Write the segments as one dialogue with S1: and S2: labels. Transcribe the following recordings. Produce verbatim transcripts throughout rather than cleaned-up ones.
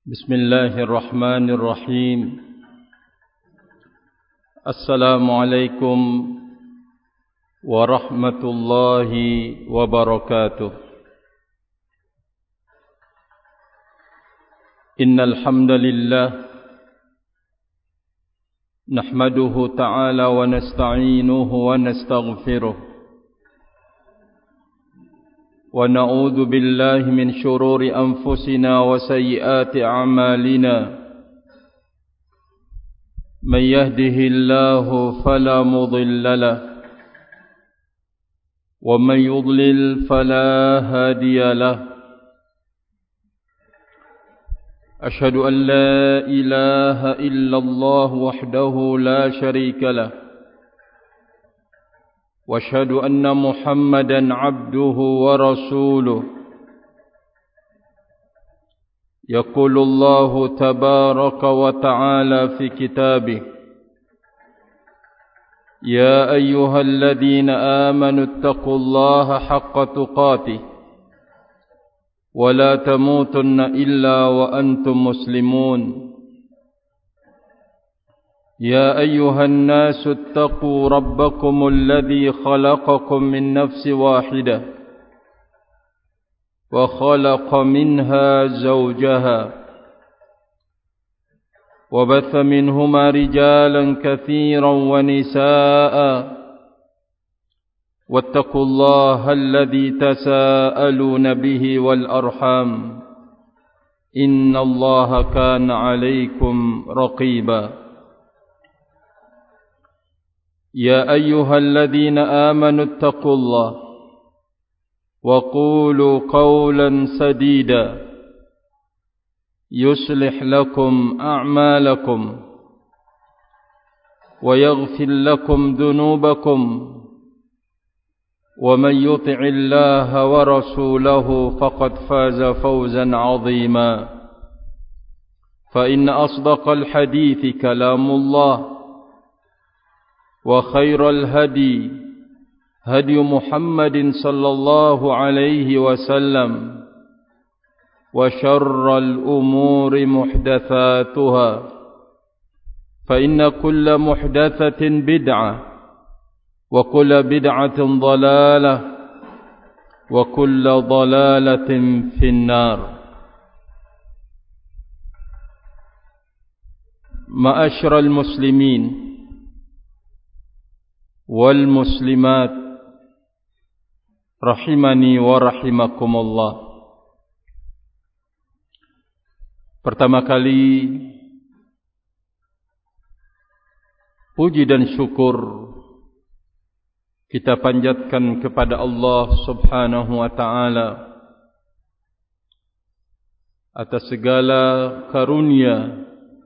S1: بسم الله الرحمن الرحيم. السلام عليكم ورحمة الله وبركاته. إن الحمد لله نحمده تعالى ونستعينه ونستغفره ونعوذ بالله من شرور أنفسنا وسيئات أعمالنا. من يهده الله فلا مضل له ومن يضلل فلا هادي له. أشهد أن لا إله إلا الله وحده لا شريك له وأشهد أن محمدا عبده ورسوله. يقول الله تبارك وتعالى في كتابه: يا أيها الذين آمنوا اتقوا الله حق تقاته ولا تموتن إلا وأنتم مسلمون. يا أيها الناس اتقوا ربكم الذي خلقكم من نفس واحدة وخلق منها زوجها وبث منهما رجالا كثيرا ونساء واتقوا الله الذي تساءلون به والأرحام إن الله كان عليكم رقيبا. يا أيها الذين آمنوا اتقوا الله وقولوا قولا سديدا يصلح لكم أعمالكم ويغفر لكم ذنوبكم ومن يطع الله ورسوله فقد فاز فوزا عظيما. فإن أصدق الحديث كلام الله وخير الهدي هدي محمد صلى الله عليه وسلم وشر الأمور محدثاتها فإن كل محدثة بدعة وكل بدعة ضلالة وكل ضلالة في النار. معاشر المسلمين wal muslimat rahimani wa rahimakumullah. Pertama kali puji dan syukur kita panjatkan kepada Allah Subhanahu wa taala atas segala karunia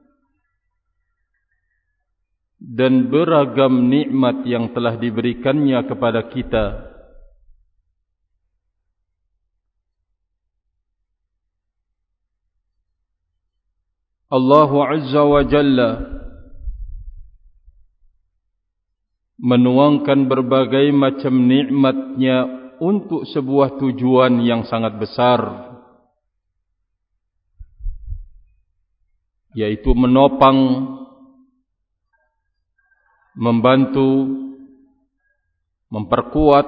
S1: dan beragam nikmat yang telah diberikannya kepada kita. Allah Azza wa Jalla menuangkan berbagai macam nikmatnya untuk sebuah tujuan yang sangat besar, yaitu menopang, membantu, memperkuat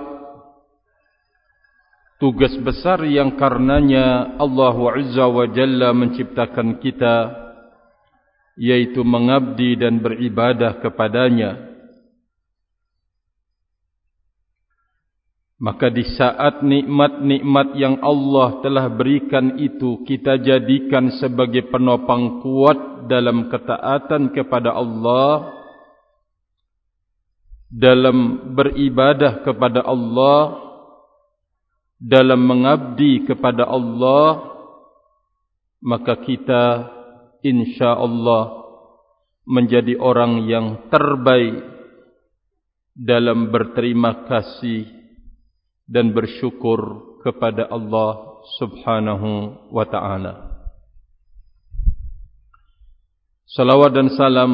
S1: tugas besar yang karenanya Allah Azza wa Jalla menciptakan kita, yaitu mengabdi dan beribadah kepadanya. Maka di saat nikmat-nikmat yang Allah telah berikan itu kita jadikan sebagai penopang kuat dalam ketaatan kepada Allah, dalam beribadah kepada Allah, dalam mengabdi kepada Allah, maka kita insya-Allah menjadi orang yang terbaik dalam berterima kasih dan bersyukur kepada Allah Subhanahu wa taala. Salawat dan salam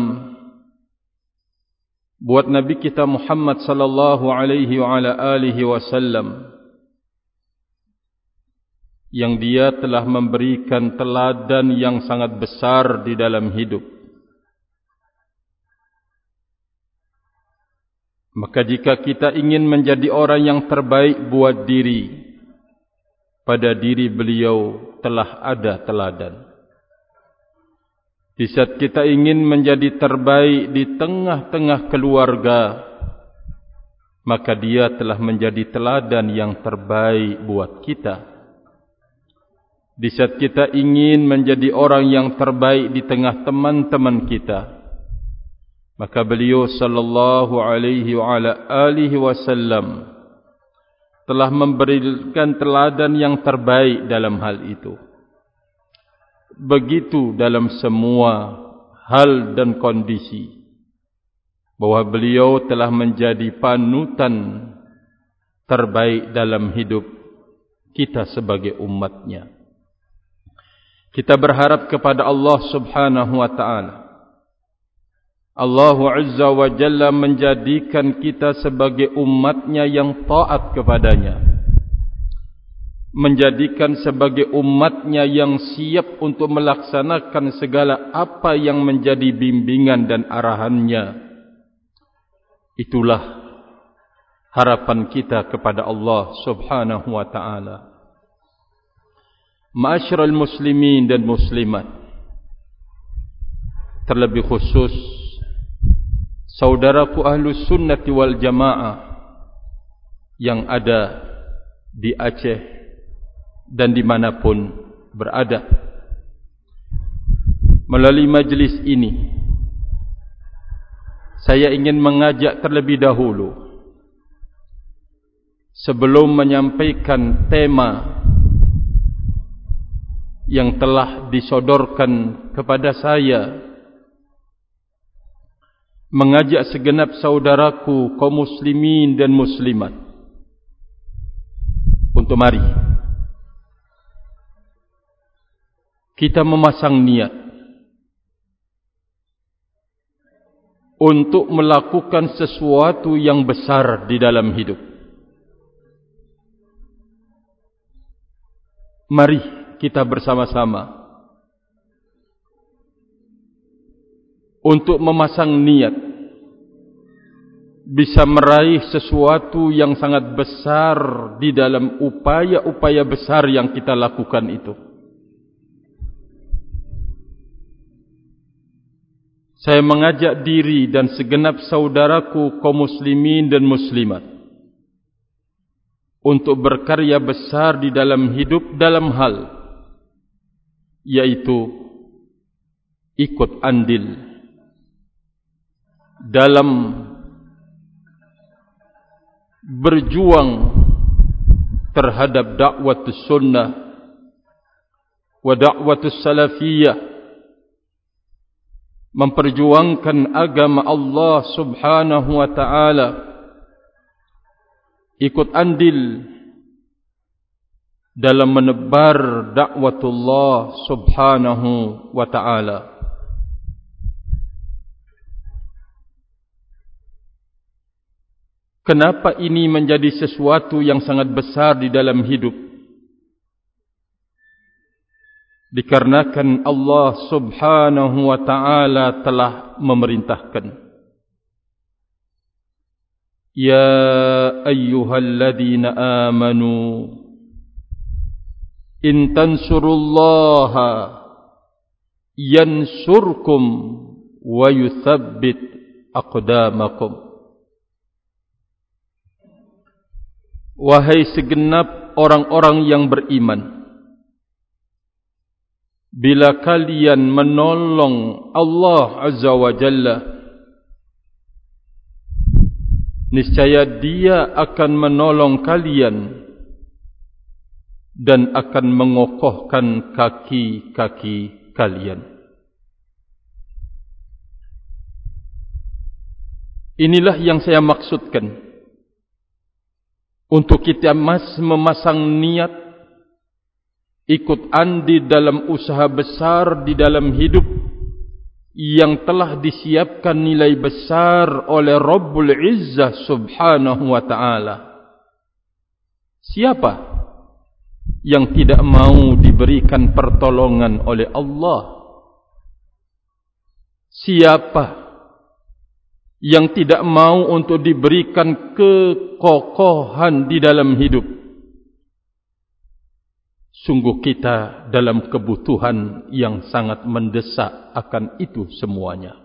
S1: buat Nabi kita Muhammad sallallahu alaihi wa ala alihi wasallam yang dia telah memberikan teladan yang sangat besar di dalam hidup. Maka jika kita ingin menjadi orang yang terbaik buat diri, pada diri beliau telah ada teladan. Di saat kita ingin menjadi terbaik di tengah-tengah keluarga, maka dia telah menjadi teladan yang terbaik buat kita. Di saat kita ingin menjadi orang yang terbaik di tengah teman-teman kita, maka beliau sallallahu alaihi wa ala alihi wasallam telah memberikan teladan yang terbaik dalam hal itu. Begitu dalam semua hal dan kondisi, bahwa beliau telah menjadi panutan terbaik dalam hidup kita sebagai umatnya. Kita berharap kepada Allah subhanahu wa ta'ala, Allah Azza wa Jalla menjadikan kita sebagai umatnya yang taat kepadanya, menjadikan sebagai umatnya yang siap untuk melaksanakan segala apa yang menjadi bimbingan dan arahannya. Itulah harapan kita kepada Allah subhanahu wa ta'ala. Ma'asyiral muslimin dan muslimat, terlebih khusus saudaraku ahlus sunnati wal jamaah yang ada di Aceh dan dimanapun berada. Melalui majlis ini, saya ingin mengajak terlebih dahulu, sebelum menyampaikan tema yang telah disodorkan kepada saya, mengajak segenap saudaraku kaum muslimin dan muslimat untuk mari kita memasang niat untuk melakukan sesuatu yang besar di dalam hidup. Mari kita bersama-sama untuk memasang niat bisa meraih sesuatu yang sangat besar di dalam upaya-upaya besar yang kita lakukan itu. Saya mengajak diri dan segenap saudaraku kaum muslimin dan muslimat untuk berkarya besar di dalam hidup dalam hal, yaitu ikut andil dalam berjuang terhadap dakwatus sunnah wa dakwatus salafiyah, memperjuangkan agama Allah subhanahu wa ta'ala, ikut andil dalam menebar dakwatullah subhanahu wa ta'ala. Kenapa ini menjadi sesuatu yang sangat besar di dalam hidup? Dikarenakan Allah subhanahu wa ta'ala telah memerintahkan, Ya ayyuhalladzina amanu in tansurullaha yansurkum wa yuthabbit aqdamakum. Wahai segenap orang-orang yang beriman, bila kalian menolong Allah Azza wa Jalla, niscaya Dia akan menolong kalian dan akan mengokohkan kaki-kaki kalian. Inilah yang saya maksudkan untuk kita mas memasang niat ikut andil dalam usaha besar di dalam hidup yang telah disiapkan nilai besar oleh Rabbul Izzah subhanahu wa ta'ala. Siapa? yang tidak mau diberikan pertolongan oleh Allah? Siapa yang tidak mau untuk diberikan kekokohan di dalam hidup? Sungguh kita dalam kebutuhan yang sangat mendesak akan itu semuanya.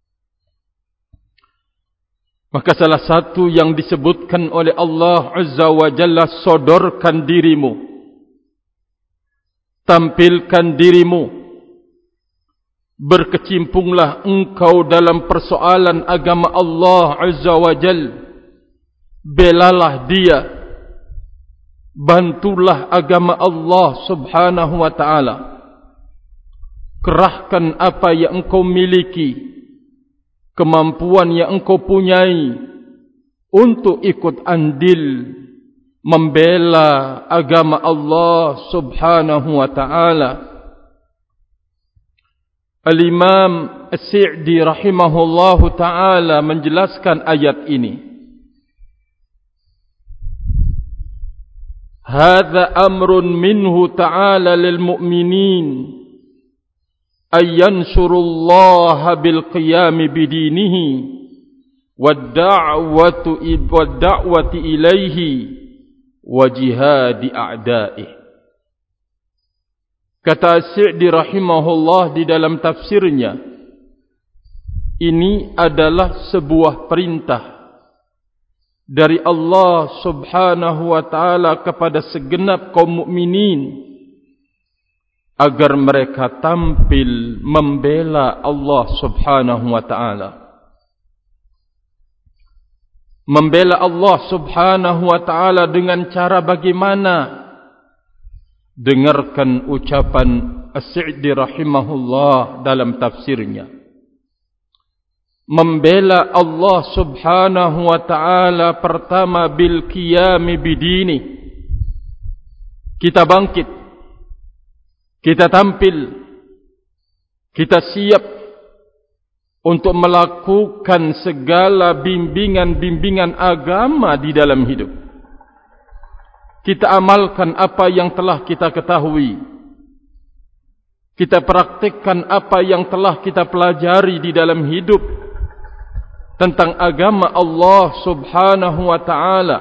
S1: Maka salah satu yang disebutkan oleh Allah Azza wa Jalla, sodorkan dirimu, tampilkan dirimu, berkecimpunglah engkau dalam persoalan agama Allah Azza wa Jalla, belalah dia, bantulah agama Allah Subhanahu wa ta'ala, kerahkan apa yang engkau miliki, kemampuan yang engkau punyai untuk ikut andil membela agama Allah Subhanahu wa ta'ala. Al-Imam As-Sa'di rahimahullahu ta'ala menjelaskan ayat ini. Hadza amrun minhu ta'ala lil mu'minin ay yansurullaha bil qiyam bidinihi wad da'watu wad da'wati ilaihi wa jihadi a'da'ihi. Kata As-Sa'di rahimahullah di dalam tafsirnya, ini adalah sebuah perintah dari Allah Subhanahu wa ta'ala kepada segenap kaum mukminin agar mereka tampil membela Allah Subhanahu wa ta'ala. Membela Allah Subhanahu wa ta'ala dengan cara bagaimana? Dengarkan ucapan As-Sa'di rahimahullah dalam tafsirnya. Membela Allah Subhanahu wa ta'ala pertama bil qiyami bidini. Kita bangkit, kita tampil, kita siap untuk melakukan segala bimbingan-bimbingan agama di dalam hidup. Kita amalkan apa yang telah kita ketahui. Kita praktikkan apa yang telah kita pelajari di dalam hidup tentang agama Allah Subhanahu wa ta'ala.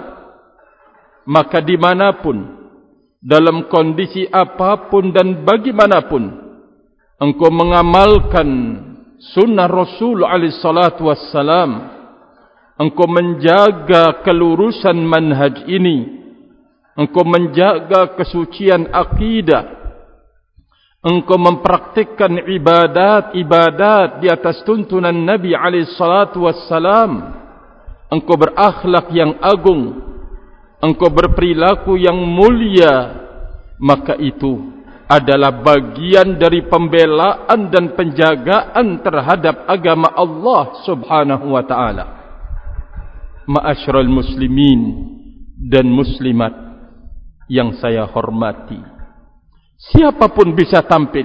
S1: Maka dimanapun, dalam kondisi apapun dan bagaimanapun, engkau mengamalkan sunnah Rasul alaihi salatu wassalam, engkau menjaga kelurusan manhaj ini, engkau menjaga kesucian akidah, engkau mempraktikkan ibadat-ibadat di atas tuntunan Nabi alaihi salatu wassalam, engkau berakhlak yang agung, engkau berperilaku yang mulia, maka itu adalah bagian dari pembelaan dan penjagaan terhadap agama Allah Subhanahu wa ta'ala. Ma'asyiral muslimin dan muslimat yang saya hormati, siapapun bisa tampil,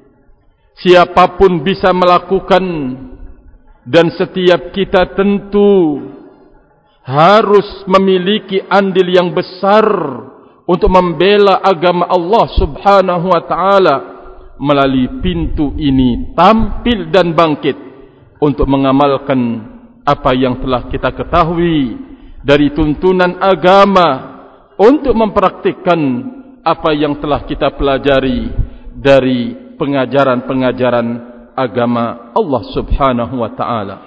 S1: siapapun bisa melakukan, dan setiap kita tentu harus memiliki andil yang besar untuk membela agama Allah Subhanahu wa ta'ala melalui pintu ini, tampil dan bangkit untuk mengamalkan apa yang telah kita ketahui dari tuntunan agama, untuk mempraktikkan apa yang telah kita pelajari dari pengajaran-pengajaran agama Allah Subhanahu wa ta'ala.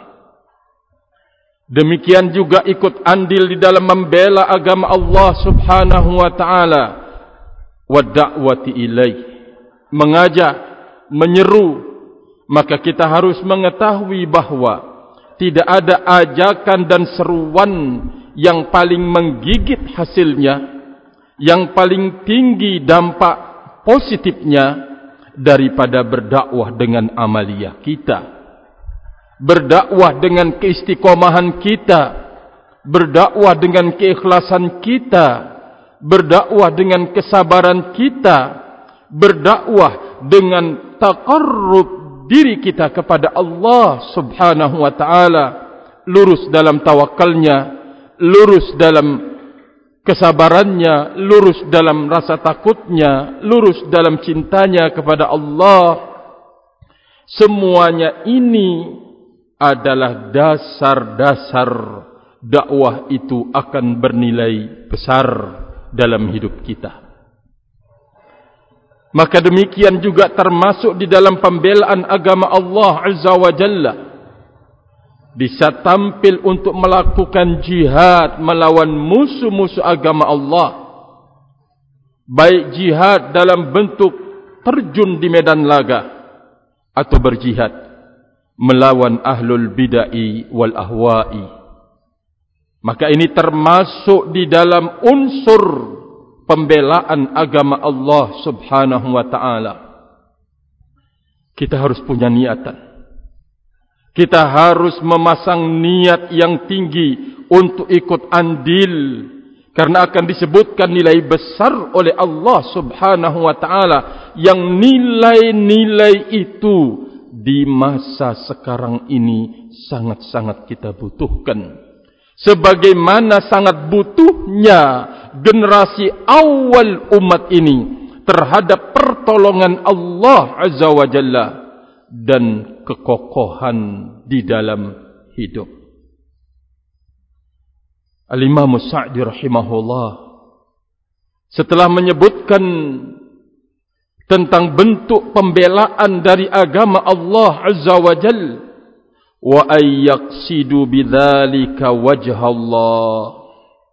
S1: Demikian juga ikut andil di dalam membela agama Allah Subhanahu wa ta'ala wa da'wati ilaih, mengajak, menyeru. Maka kita harus mengetahui bahwa tidak ada ajakan dan seruan yang paling menggigit hasilnya, yang paling tinggi dampak positifnya daripada berdakwah dengan amaliyah kita, berdakwah dengan keistiqomahan kita, berdakwah dengan keikhlasan kita, berdakwah dengan kesabaran kita, berdakwah dengan taqarrub diri kita kepada Allah Subhanahu wa ta'ala, lurus dalam tawakalnya, lurus dalam kesabarannya, lurus dalam rasa takutnya, lurus dalam cintanya kepada Allah. Semuanya ini adalah dasar-dasar dakwah itu akan bernilai besar dalam hidup kita. Maka demikian juga termasuk di dalam pembelaan agama Allah Azza wa Jalla. Bisa tampil untuk melakukan jihad melawan musuh-musuh agama Allah. Baik jihad dalam bentuk terjun di medan laga, atau berjihad melawan ahlul bid'ah wal ahwa'i. Maka ini termasuk di dalam unsur pembelaan agama Allah Subhanahu wa ta'ala. Kita harus punya niatan. Kita harus memasang niat yang tinggi untuk ikut andil, karena akan disebutkan nilai besar oleh Allah Subhanahu wa ta'ala, yang nilai-nilai itu di masa sekarang ini sangat-sangat kita butuhkan. Sebagaimana sangat butuhnya generasi awal umat ini terhadap pertolongan Allah Azza wa Jalla dan kekokohan di dalam hidup. Al-Imam Sa'di rahimahullah setelah menyebutkan tentang bentuk pembelaan dari agama Allah Azza wa Jalla, wa ay yaqsidu bidzalika wajha Allah,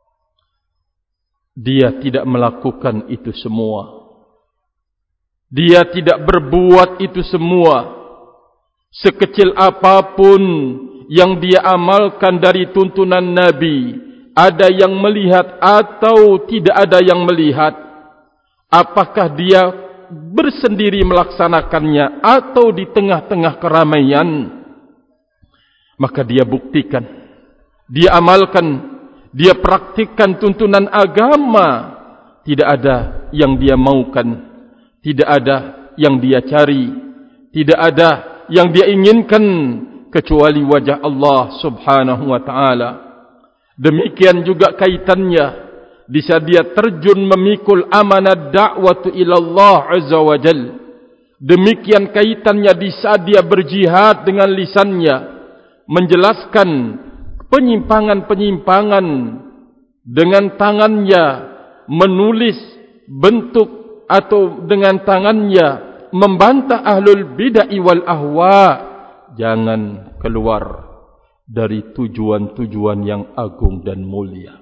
S1: dia tidak melakukan itu semua, dia tidak berbuat itu semua, sekecil apapun yang dia amalkan dari tuntunan Nabi, ada yang melihat atau tidak ada yang melihat, apakah dia bersendiri melaksanakannya atau di tengah-tengah keramaian, maka dia buktikan, dia amalkan, dia praktikkan tuntunan agama. Tidak ada yang dia maukan, tidak ada yang dia cari, tidak ada yang dia inginkan kecuali wajah Allah Subhanahu wa ta'ala. Demikian juga kaitannya di saat dia terjun memikul amanah da'watu ilallah Azza wa Jal. Demikian kaitannya di saat dia berjihad dengan lisannya, menjelaskan penyimpangan-penyimpangan dengan tangannya, menulis bentuk atau dengan tangannya membantah ahlul bid'ah wal ahwa. Jangan keluar dari tujuan-tujuan yang agung dan mulia.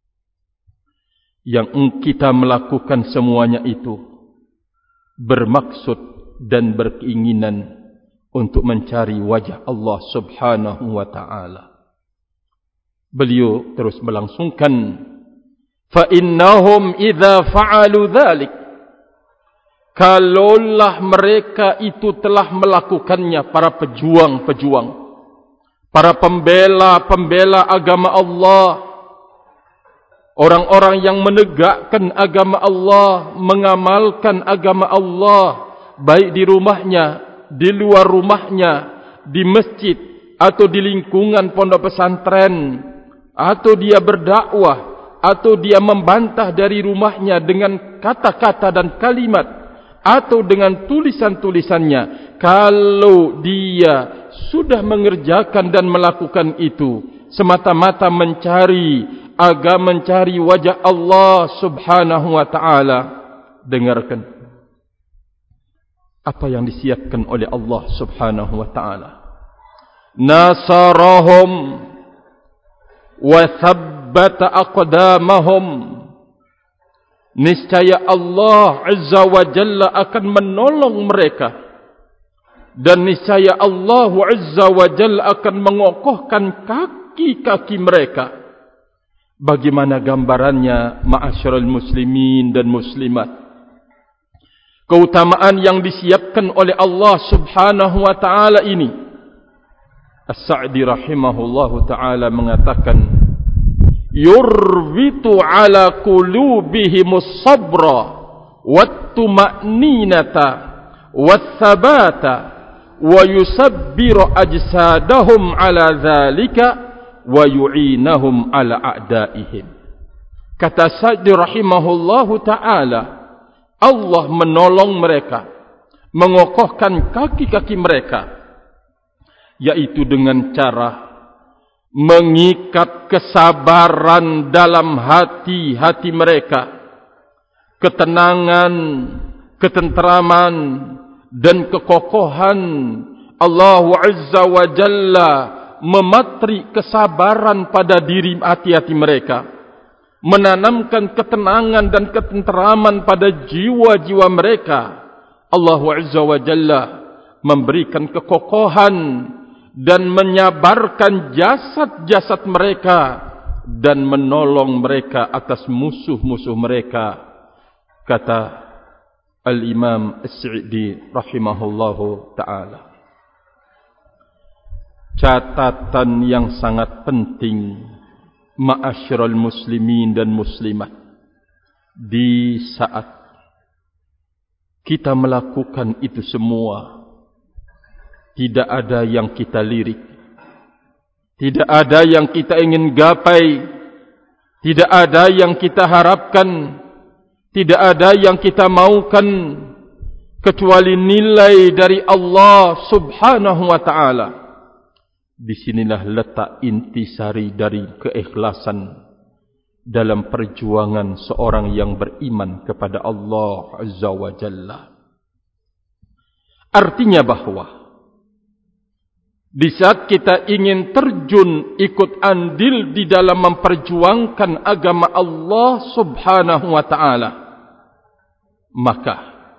S1: Yang kita melakukan semuanya itu bermaksud dan berkeinginan untuk mencari wajah Allah Subhanahu wa ta'ala. Beliau terus melangsungkan, fa innahum idza fa'alu dzalik, kalaulah mereka itu telah melakukannya, para pejuang-pejuang, para pembela-pembela agama Allah, orang-orang yang menegakkan agama Allah, mengamalkan agama Allah, baik di rumahnya, di luar rumahnya, di masjid, atau di lingkungan pondok pesantren, atau dia berdakwah, atau dia membantah dari rumahnya dengan kata-kata dan kalimat, atau dengan tulisan-tulisannya. Kalau dia sudah mengerjakan dan melakukan itu semata-mata mencari agar mencari wajah Allah Subhanahu wa ta'ala, dengarkan apa yang disiapkan oleh Allah Subhanahu wa ta'ala. Nasarahum wa thabbata aqdamahum, niscaya Allah Azza wa Jalla akan menolong mereka, dan niscaya Allah Azza wa Jalla akan mengokohkan kaki-kaki mereka. Bagaimana gambarannya, ma'asyiral muslimin dan muslimat? Keutamaan yang disiapkan oleh Allah Subhanahu wa ta'ala ini, As-Sa'di rahimahullahu ta'ala mengatakan, yurbitu ala qulubihimus sabra wattuma'ninata watsabata wa yusabbiru ajsadahum ala dhalika wa yu'inahum ala a'daihim. Kata Sa'di rahimahullahu ta'ala, Allah menolong mereka, mengokohkan kaki-kaki mereka, yaitu dengan cara mengikat kesabaran dalam hati-hati mereka, ketenangan, ketenteraman, dan kekokohan. Allah Azza wa Jalla mematri kesabaran pada diri hati-hati mereka, menanamkan ketenangan dan ketenteraman pada jiwa-jiwa mereka. Allah Azza wa Jalla memberikan kekokohan dan menyabarkan jasad-jasad mereka dan menolong mereka atas musuh-musuh mereka. Kata Al-Imam As-Sa'di rahimahullahu ta'ala. Catatan yang sangat penting, ma'asyiral muslimin dan muslimat, di saat kita melakukan itu semua, tidak ada yang kita lirik, tidak ada yang kita ingin gapai, tidak ada yang kita harapkan, tidak ada yang kita maukan, kecuali nilai dari Allah subhanahu wa ta'ala. Disinilah letak intisari dari keikhlasan dalam perjuangan seorang yang beriman kepada Allah Azza wa Jalla. Artinya bahawa di saat kita ingin terjun ikut andil di dalam memperjuangkan agama Allah subhanahu wa ta'ala, maka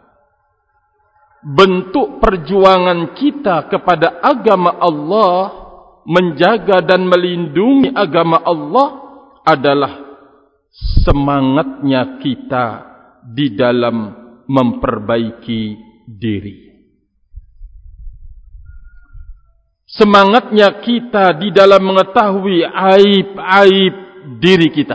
S1: bentuk perjuangan kita kepada agama Allah, menjaga dan melindungi agama Allah, adalah semangatnya kita di dalam memperbaiki diri. Semangatnya kita di dalam mengetahui aib-aib diri kita.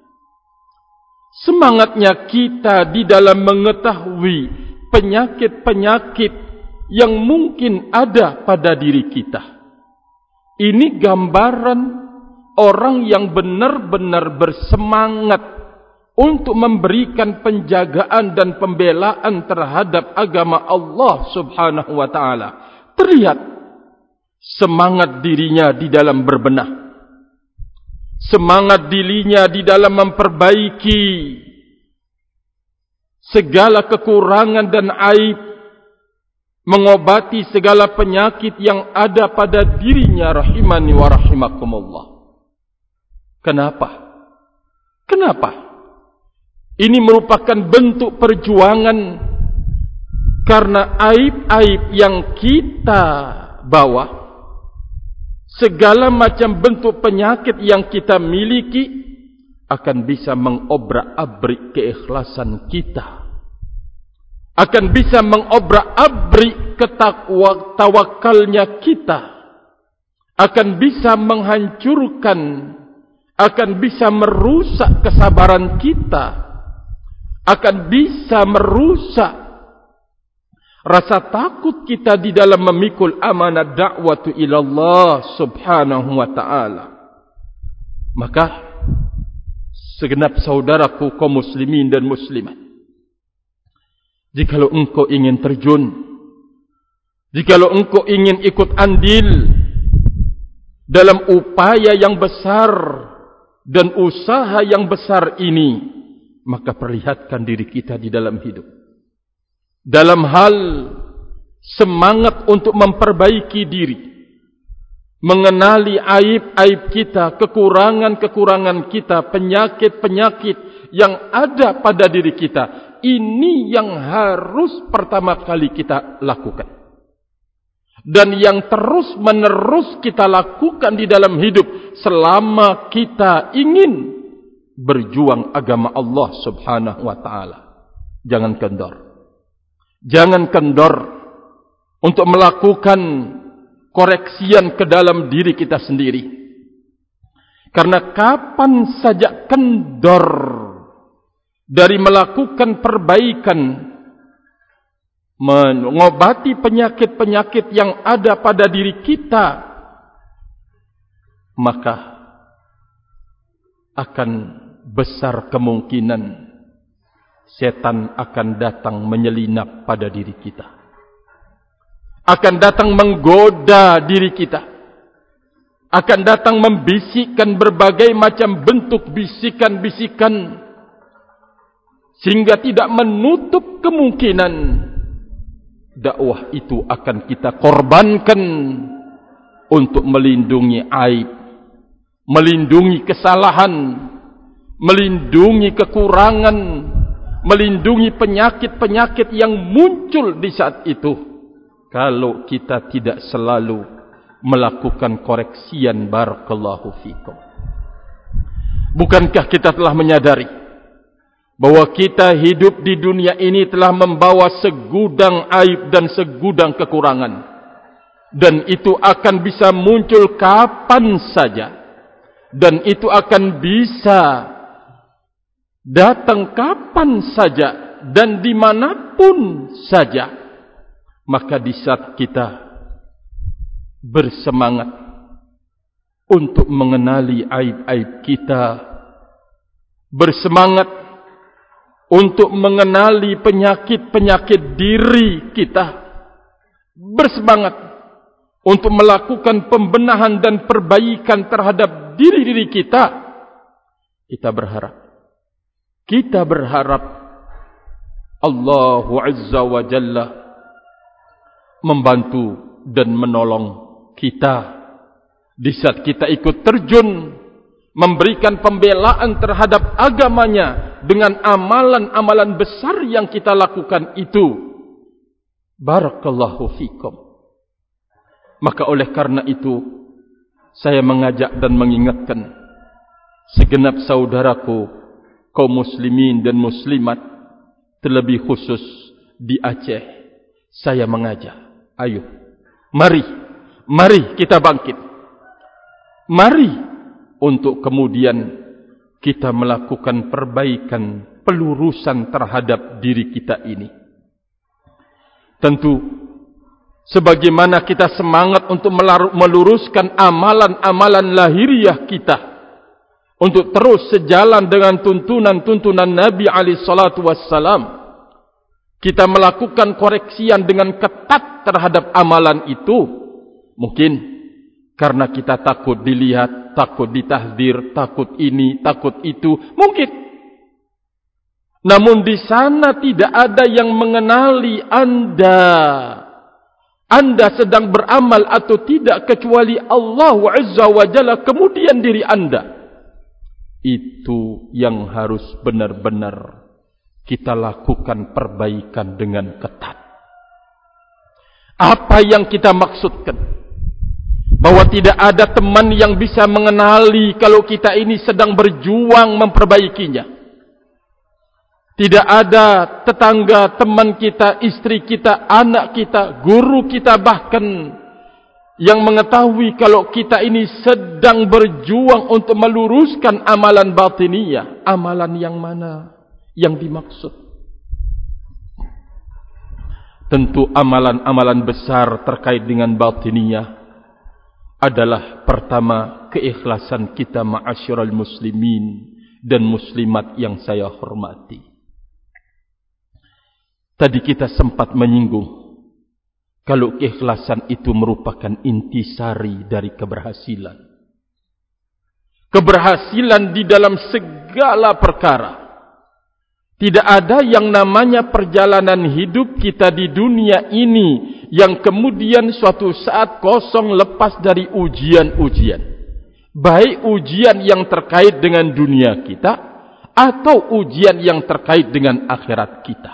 S1: Semangatnya kita di dalam mengetahui penyakit-penyakit yang mungkin ada pada diri kita. Ini gambaran orang yang benar-benar bersemangat untuk memberikan penjagaan dan pembelaan terhadap agama Allah subhanahu wa ta'ala. Terlihat semangat dirinya di dalam berbenah, semangat dirinya di dalam memperbaiki segala kekurangan dan aib, mengobati segala penyakit yang ada pada dirinya, rahimani wa rahimakumullah. Kenapa? Kenapa? Ini merupakan bentuk perjuangan karena aib-aib yang kita bawa, segala macam bentuk penyakit yang kita miliki akan bisa mengobrak-abrik keikhlasan kita, akan bisa mengobrak-abrik ketakwa tawakalnya kita, akan bisa menghancurkan, akan bisa merusak kesabaran kita, akan bisa merusak rasa takut kita di dalam memikul amanah da'watu ilallah subhanahu wa ta'ala. Maka segenap saudaraku kaum muslimin dan muslimat, jikalau engkau ingin terjun, jikalau engkau ingin ikut andil dalam upaya yang besar dan usaha yang besar ini, maka perlihatkan diri kita di dalam hidup, dalam hal semangat untuk memperbaiki diri, mengenali aib-aib kita, kekurangan-kekurangan kita, penyakit-penyakit yang ada pada diri kita. Ini yang harus pertama kali kita lakukan, dan yang terus menerus kita lakukan di dalam hidup selama kita ingin berjuang agama Allah subhanahu wa ta'ala. Jangan kendor, jangan kendor untuk melakukan koreksian ke dalam diri kita sendiri, karena kapan saja kendor dari melakukan perbaikan, mengobati penyakit-penyakit yang ada pada diri kita, maka akan besar kemungkinan setan akan datang menyelinap pada diri kita, akan datang menggoda diri kita, akan datang membisikkan berbagai macam bentuk bisikan-bisikan, sehingga tidak menutup kemungkinan dakwah itu akan kita korbankan untuk melindungi aib, melindungi kesalahan, melindungi kekurangan, melindungi penyakit-penyakit yang muncul di saat itu, kalau kita tidak selalu melakukan koreksian. Barakallahu fikum. Bukankah kita telah menyadari bahwa kita hidup di dunia ini telah membawa segudang aib dan segudang kekurangan, dan itu akan bisa muncul kapan saja, dan itu akan bisa datang kapan saja dan dimanapun saja. Maka di saat kita bersemangat untuk mengenali aib-aib kita, bersemangat untuk mengenali penyakit-penyakit diri kita, bersemangat untuk melakukan pembenahan dan perbaikan terhadap diri-diri kita, kita berharap, kita berharap Allah Azza wa Jalla membantu dan menolong kita di saat kita ikut terjun memberikan pembelaan terhadap agamanya dengan amalan-amalan besar yang kita lakukan itu. Barakallahu fikum. Maka oleh karena itu, saya mengajak dan mengingatkan segenap saudaraku kaum muslimin dan muslimat, terlebih khusus di Aceh. Saya mengajak, ayo, mari, mari kita bangkit. Mari untuk kemudian kita melakukan perbaikan, pelurusan terhadap diri kita ini. Tentu, sebagaimana kita semangat untuk meluruskan amalan-amalan lahiriah kita, untuk terus sejalan dengan tuntunan-tuntunan Nabi alaihi salatu wassalam, kita melakukan koreksian dengan ketat terhadap amalan itu. Mungkin karena kita takut dilihat, takut ditahdir, takut ini, takut itu, mungkin. Namun di sana tidak ada yang mengenali Anda, Anda sedang beramal atau tidak, kecuali Allah Azza wa Jalla, kemudian diri Anda. Itu yang harus benar-benar kita lakukan perbaikan dengan ketat. Apa yang kita maksudkan? Bahwa tidak ada teman yang bisa mengenali kalau kita ini sedang berjuang memperbaikinya. Tidak ada tetangga, teman kita, istri kita, anak kita, guru kita bahkan yang mengetahui kalau kita ini sedang berjuang untuk meluruskan amalan batiniyah. Amalan yang mana yang dimaksud? Tentu amalan-amalan besar terkait dengan batiniyah adalah pertama, keikhlasan kita ma'asyiral muslimin dan muslimat yang saya hormati. Tadi kita sempat menyinggung kalau keikhlasan itu merupakan intisari dari keberhasilan. Keberhasilan di dalam segala perkara. Tidak ada yang namanya perjalanan hidup kita di dunia ini yang kemudian suatu saat kosong lepas dari ujian-ujian. Baik ujian yang terkait dengan dunia kita atau ujian yang terkait dengan akhirat kita.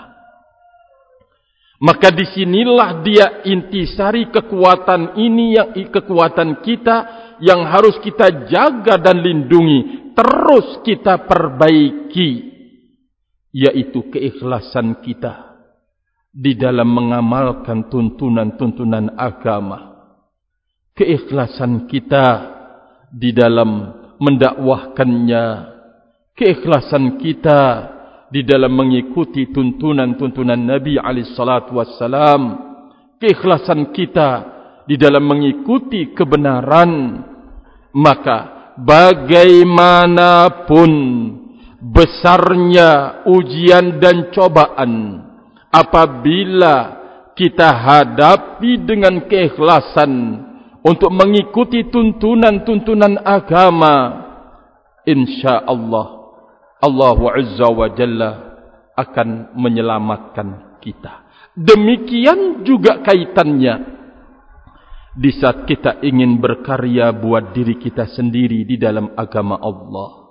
S1: Maka disinilah dia intisari kekuatan ini, yang kekuatan kita yang harus kita jaga dan lindungi, terus kita perbaiki, yaitu keikhlasan kita di dalam mengamalkan tuntunan-tuntunan agama, keikhlasan kita di dalam mendakwahkannya, keikhlasan kita di dalam mengikuti tuntunan-tuntunan Nabi alaihi salatu wassalam, keikhlasan kita di dalam mengikuti kebenaran. Maka bagaimanapun besarnya ujian dan cobaan apabila kita hadapi dengan keikhlasan untuk mengikuti tuntunan-tuntunan agama, insya-Allah Allah Azza wa Jalla akan menyelamatkan kita. Demikian juga kaitannya di saat kita ingin berkarya buat diri kita sendiri di dalam agama Allah.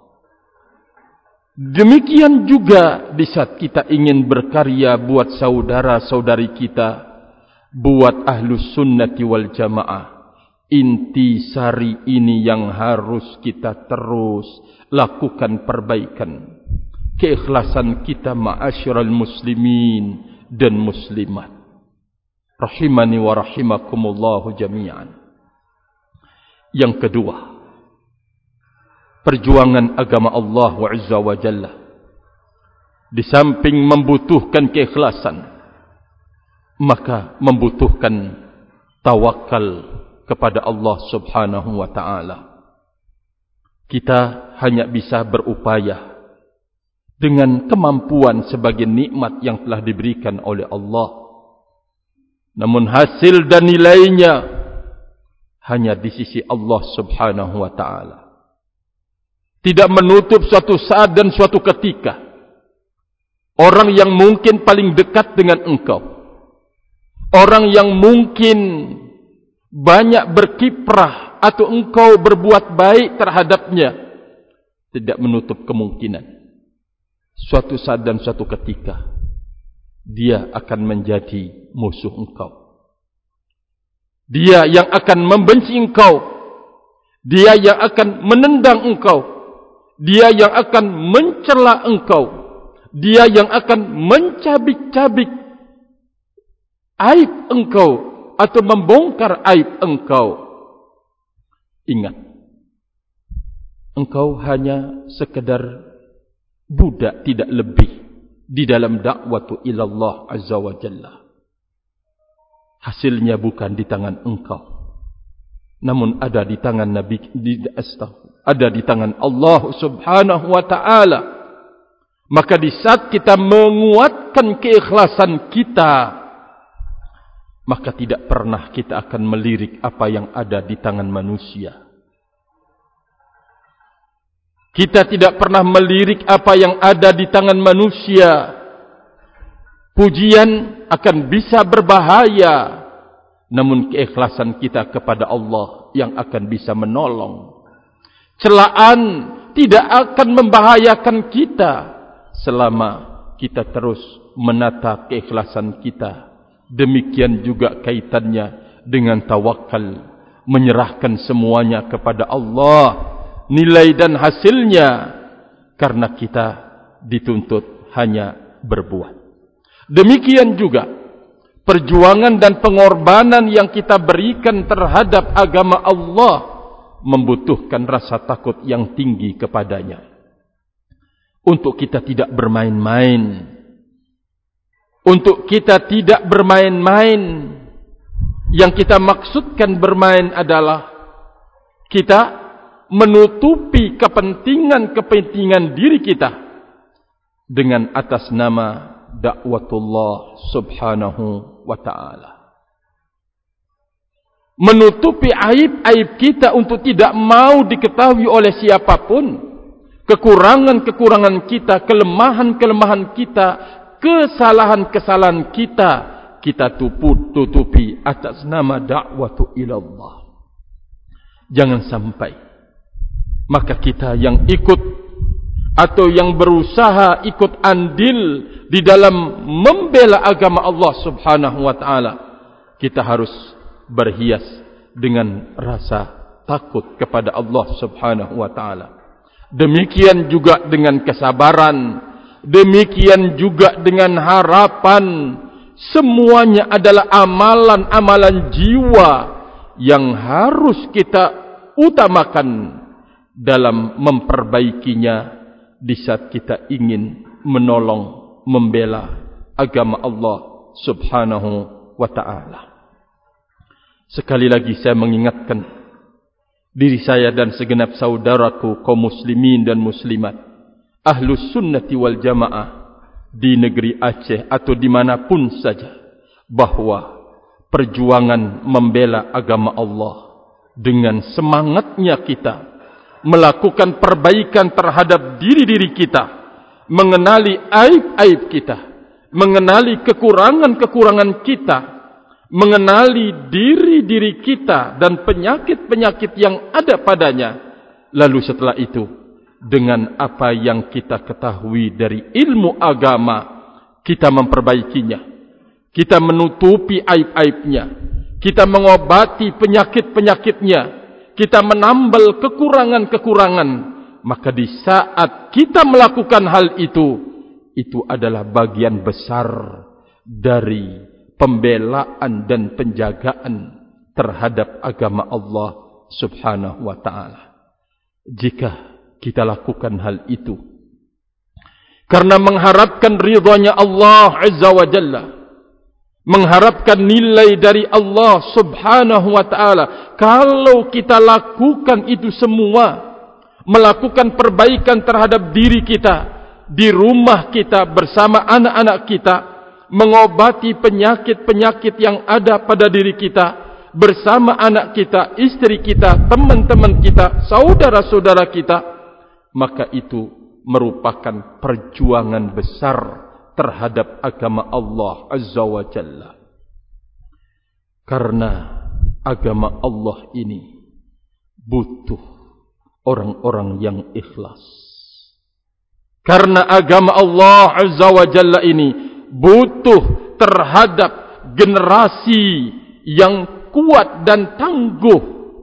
S1: Demikian juga di saat kita ingin berkarya buat saudara-saudari kita, buat Ahlus Sunnati wal Jamaah. Intisari ini yang harus kita terus lakukan perbaikan. Keikhlasan kita ma'asyiral muslimin dan muslimat. Rahimani wa rahimakumullahu jami'an. Yang kedua, perjuangan agama Allah wa Azza wa Jalla di samping membutuhkan keikhlasan, maka membutuhkan tawakal kepada Allah Subhanahu wa ta'ala. Kita hanya bisa berupaya dengan kemampuan sebagai nikmat yang telah diberikan oleh Allah. Namun hasil dan nilainya hanya di sisi Allah Subhanahu wa ta'ala. Tidak menutup suatu saat dan suatu ketika orang yang mungkin paling dekat dengan engkau, orang yang mungkin banyak berkiprah atau engkau berbuat baik terhadapnya, tidak menutup kemungkinan suatu saat dan suatu ketika dia akan menjadi musuh engkau. Dia yang akan membenci engkau, dia yang akan menendang engkau, dia yang akan mencela engkau, dia yang akan mencabik-cabik aib engkau atau membongkar aib engkau. Ingat, engkau hanya sekedar budak, tidak lebih, di dalam dakwatu ilallah azza wa jalla. Hasilnya bukan di tangan engkau, namun ada di tangan Nabi, di, ada di tangan Allah Subhanahu wa ta'ala. Maka di saat kita menguatkan keikhlasan kita, maka tidak pernah kita akan melirik apa yang ada di tangan manusia. Kita tidak pernah melirik apa yang ada di tangan manusia. Pujian akan bisa berbahaya, namun keikhlasan kita kepada Allah yang akan bisa menolong. Celaan tidak akan membahayakan kita selama kita terus menata keikhlasan kita. Demikian juga kaitannya dengan tawakal, menyerahkan semuanya kepada Allah. Nilai dan hasilnya karena kita dituntut hanya berbuat. Demikian juga perjuangan dan pengorbanan yang kita berikan terhadap agama Allah membutuhkan rasa takut yang tinggi kepadanya. Untuk kita tidak bermain-main, untuk kita tidak bermain-main. Yang kita maksudkan bermain adalah kita menutupi kepentingan-kepentingan diri kita dengan atas nama dakwatullah subhanahu wa ta'ala. Menutupi aib-aib kita untuk tidak mau diketahui oleh siapapun. Kekurangan-kekurangan kita, kelemahan-kelemahan kita, kesalahan-kesalahan kita, kita tutupi atas nama dakwatu ilallah. Jangan sampai maka kita yang ikut atau yang berusaha ikut andil di dalam membela agama Allah Subhanahu wa ta'ala, kita harus berhias dengan rasa takut kepada Allah Subhanahu wa ta'ala. Demikian juga dengan kesabaran, demikian juga dengan harapan. Semuanya adalah amalan-amalan jiwa yang harus kita utamakan dalam memperbaikinya di saat kita ingin menolong, membela agama Allah Subhanahu wa ta'ala. Sekali lagi saya mengingatkan diri saya dan segenap saudaraku kaum muslimin dan muslimat Ahlus Sunnati wal Jamaah di negeri Aceh atau dimanapun saja, bahwa perjuangan membela agama Allah dengan semangatnya kita melakukan perbaikan terhadap diri-diri kita, mengenali aib-aib kita, mengenali kekurangan-kekurangan kita, mengenali diri-diri kita dan penyakit-penyakit yang ada padanya. Lalu setelah itu, dengan apa yang kita ketahui dari ilmu agama, kita memperbaikinya, kita menutupi aib-aibnya, kita mengobati penyakit-penyakitnya, kita menambal kekurangan-kekurangan. Maka di saat kita melakukan hal itu, itu adalah bagian besar dari pembelaan dan penjagaan terhadap agama Allah Subhanahu wa ta'ala. Jika kita lakukan hal itu karena mengharapkan ridhanya Allah Azza wa Jalla, mengharapkan nilai dari Allah Subhanahu wa ta'ala, kalau kita lakukan itu semua, melakukan perbaikan terhadap diri kita, di rumah kita bersama anak-anak kita, mengobati penyakit-penyakit yang ada pada diri kita bersama anak kita, istri kita, teman-teman kita, saudara-saudara kita, maka itu merupakan perjuangan besar terhadap agama Allah Azza wa Jalla. Karena agama Allah ini butuh orang-orang yang ikhlas. Karena agama Allah Azza wa Jalla ini butuh terhadap generasi yang kuat dan tangguh,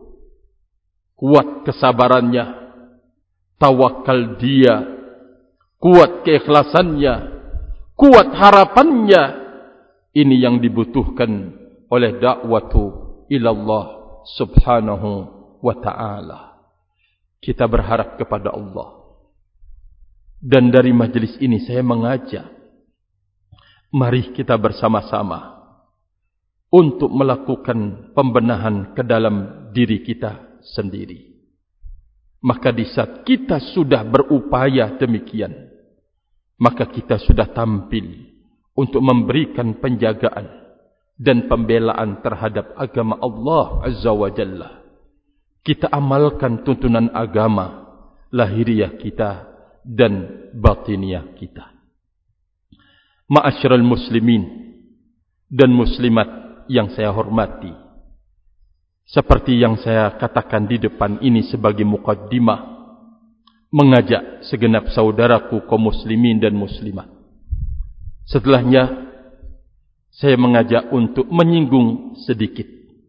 S1: kuat kesabarannya, tawakal dia, kuat keikhlasannya, kuat harapannya. Ini yang dibutuhkan oleh dakwatu ilallah Subhanahu wa ta'ala. Kita berharap kepada Allah. Dan dari majlis ini saya mengajak, mari kita bersama-sama untuk melakukan pembenahan ke dalam diri kita sendiri. Maka di saat kita sudah berupaya demikian, maka kita sudah tampil untuk memberikan penjagaan dan pembelaan terhadap agama Allah Azza wa Jalla. Kita amalkan tuntunan agama lahiriah kita dan batiniah kita. Ma'asyiral muslimin dan muslimat yang saya hormati, seperti yang saya katakan di depan ini sebagai mukaddimah, mengajak segenap saudaraku kaum muslimin dan muslimat. Setelahnya saya mengajak untuk menyinggung sedikit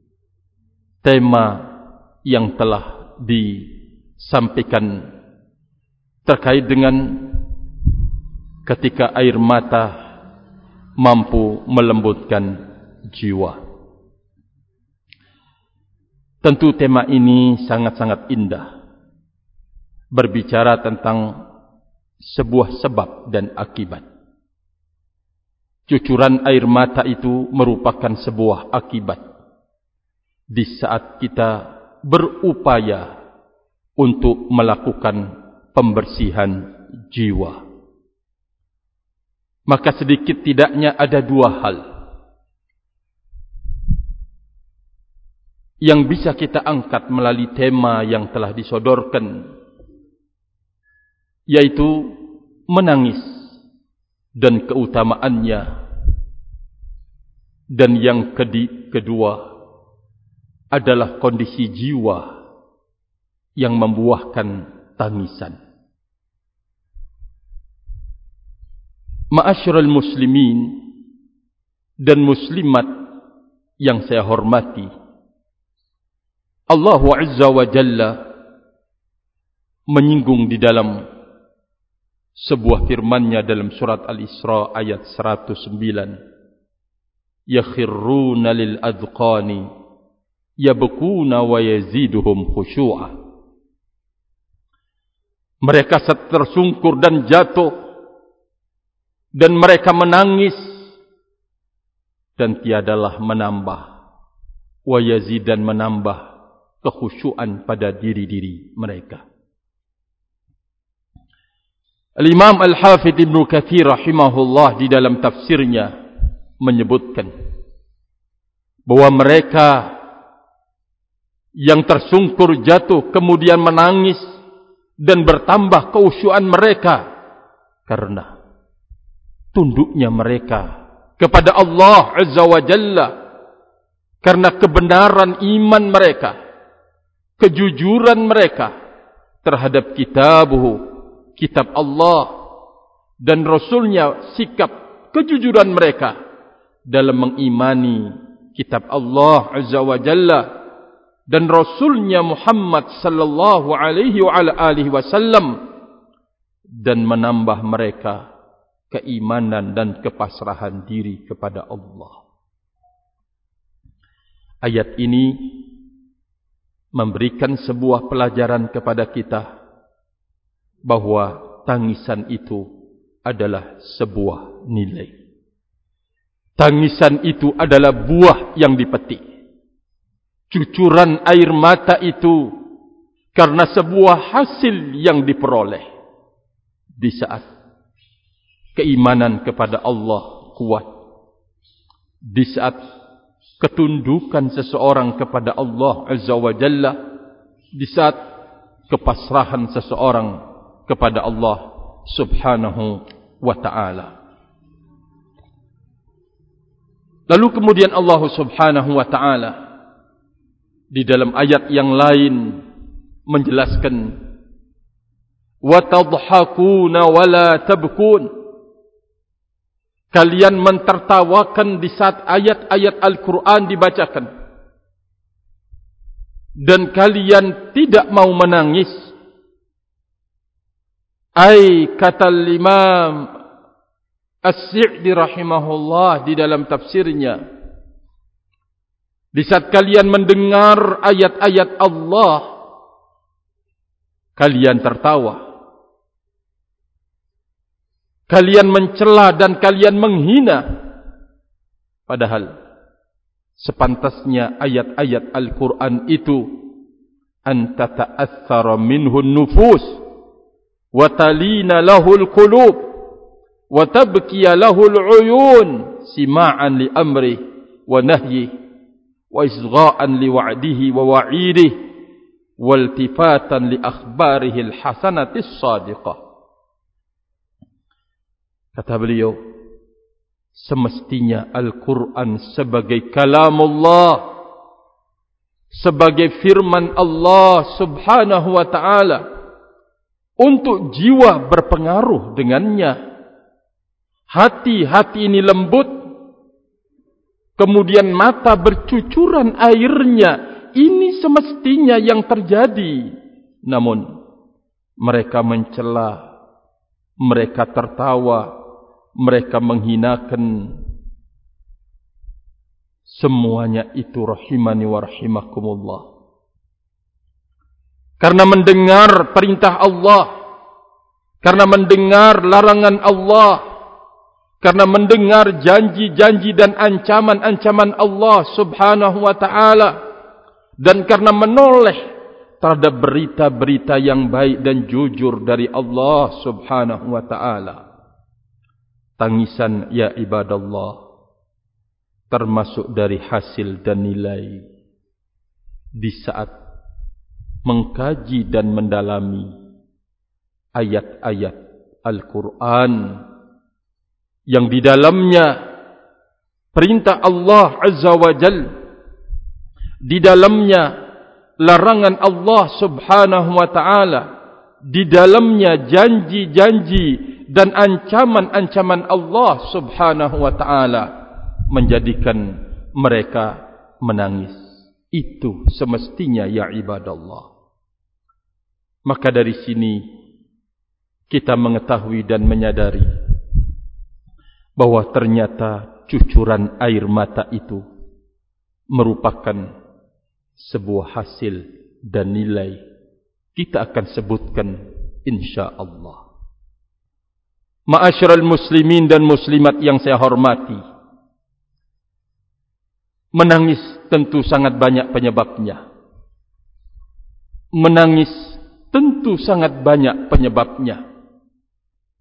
S1: tema yang telah disampaikan terkait dengan ketika air mata mampu melembutkan jiwa. Tentu tema ini sangat-sangat indah, berbicara tentang sebuah sebab dan akibat. Cucuran air mata itu merupakan sebuah akibat di saat kita berupaya untuk melakukan pembersihan jiwa. Maka sedikit tidaknya ada dua hal yang bisa kita angkat melalui tema yang telah disodorkan, yaitu menangis dan keutamaannya, dan yang kedua adalah kondisi jiwa yang membuahkan tangisan. Ma'asyiral muslimin dan muslimat yang saya hormati, Allah Azza wa Jalla menyinggung di dalam sebuah firman-Nya dalam surat Al-Isra ayat seratus sembilan, yakhirruna lil adqani yabkuna wa yaziduhum khusyu'a. Mereka tersungkur dan jatuh, dan mereka menangis, dan tiadalah menambah, wa yazid, dan menambah kekhusyuan pada diri-diri mereka. Al-Imam Al-Hafidh Ibn Katsir rahimahullah di dalam tafsirnya menyebutkan bahwa mereka yang tersungkur jatuh kemudian menangis dan bertambah keusyuan mereka karena tunduknya mereka kepada Allah Azza wa Jalla, karena kebenaran iman mereka, kejujuran mereka terhadap kitabuhu, kitab Allah dan Rasulnya, sikap kejujuran mereka dalam mengimani kitab Allah Azza wa Jalla dan Rasulnya Muhammad sallallahu alaihi wa ala alihi wasallam, dan menambah mereka keimanan dan kepasrahan diri kepada Allah. Ayat ini memberikan sebuah pelajaran kepada kita bahwa tangisan itu adalah sebuah nilai. Tangisan itu adalah buah yang dipetik. Cucuran air mata itu karena sebuah hasil yang diperoleh di saat keimanan kepada Allah kuat, di saat ketundukan seseorang kepada Allah Azza wa Jalla, di saat kepasrahan seseorang kepada Allah Subhanahu wa ta'ala. Lalu kemudian Allah Subhanahu wa ta'ala di dalam ayat yang lain menjelaskan, wa tadhakuna wa la tabkun, kalian mentertawakan di saat ayat-ayat Al-Quran dibacakan, dan kalian tidak mau menangis. Ai kata Imam As-Sa'di rahimahullah di dalam tafsirnya, di saat kalian mendengar ayat-ayat Allah, kalian tertawa, kalian mencela dan kalian menghina, padahal sepantasnya ayat-ayat Al-Quran itu an tata'athara minhu nufus wa talina lahul qulub wa tabkiya lahul uyun sima'an li amri wa nahyi wa isgha'an li wa'dihi wa wa'idihi waltifatan li akhbarihi al-hasanatis sadiqah. Kata beliau, semestinya Al-Quran sebagai kalamullah, sebagai firman Allah Subhanahu wa ta'ala, untuk jiwa berpengaruh dengannya. Hati-hati ini lembut, kemudian mata bercucuran airnya. Ini semestinya yang terjadi. Namun mereka mencela, mereka tertawa, mereka menghinakan. Semuanya itu rahimani wa rahimakumullah. Karena mendengar perintah Allah, karena mendengar larangan Allah, karena mendengar janji-janji dan ancaman-ancaman Allah Subhanahu wa ta'ala, dan karena menoleh terhadap berita-berita yang baik dan jujur dari Allah Subhanahu wa ta'ala. Tangisan ya ibadallah termasuk dari hasil dan nilai di saat mengkaji dan mendalami ayat-ayat Al-Quran yang di dalamnya perintah Allah Azza wa Jalla, di dalamnya larangan Allah Subhanahu wa ta'ala, di dalamnya janji-janji dan ancaman-ancaman Allah Subhanahu wa ta'ala, menjadikan mereka menangis. Itu semestinya ya ibadallah. Maka dari sini kita mengetahui dan menyadari bahwa ternyata cucuran air mata itu merupakan sebuah hasil dan nilai. Kita akan sebutkan insyaallah. Ma'asyiral muslimin dan muslimat yang saya hormati, menangis tentu sangat banyak penyebabnya. Menangis tentu sangat banyak penyebabnya.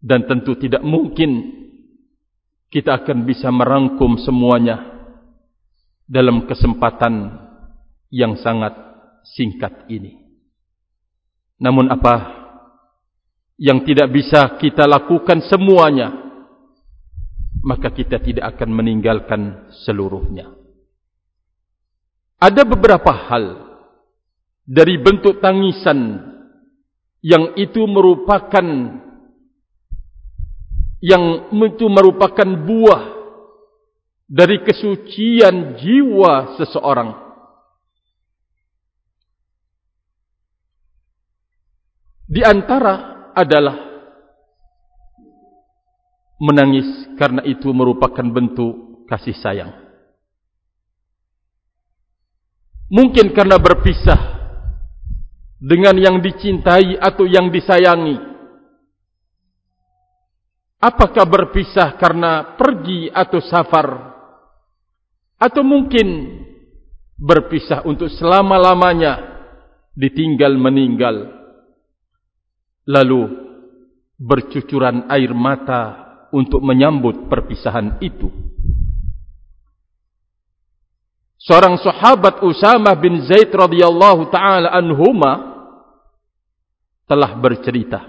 S1: Dan tentu tidak mungkin kita akan bisa merangkum semuanya dalam kesempatan yang sangat singkat ini. Namun apa yang tidak bisa kita lakukan semuanya, maka kita tidak akan meninggalkan seluruhnya. Ada beberapa hal dari bentuk tangisan yang itu merupakan yang itu merupakan buah dari kesucian jiwa seseorang. Di antara adalah menangis karena itu merupakan bentuk kasih sayang. Mungkin karena berpisah dengan yang dicintai atau yang disayangi. Apakah berpisah karena pergi atau safar, atau mungkin berpisah untuk selama-lamanya, ditinggal meninggal, lalu bercucuran air mata untuk menyambut perpisahan itu. Seorang sahabat Usamah bin Zaid radhiyallahu taala anhuma telah bercerita,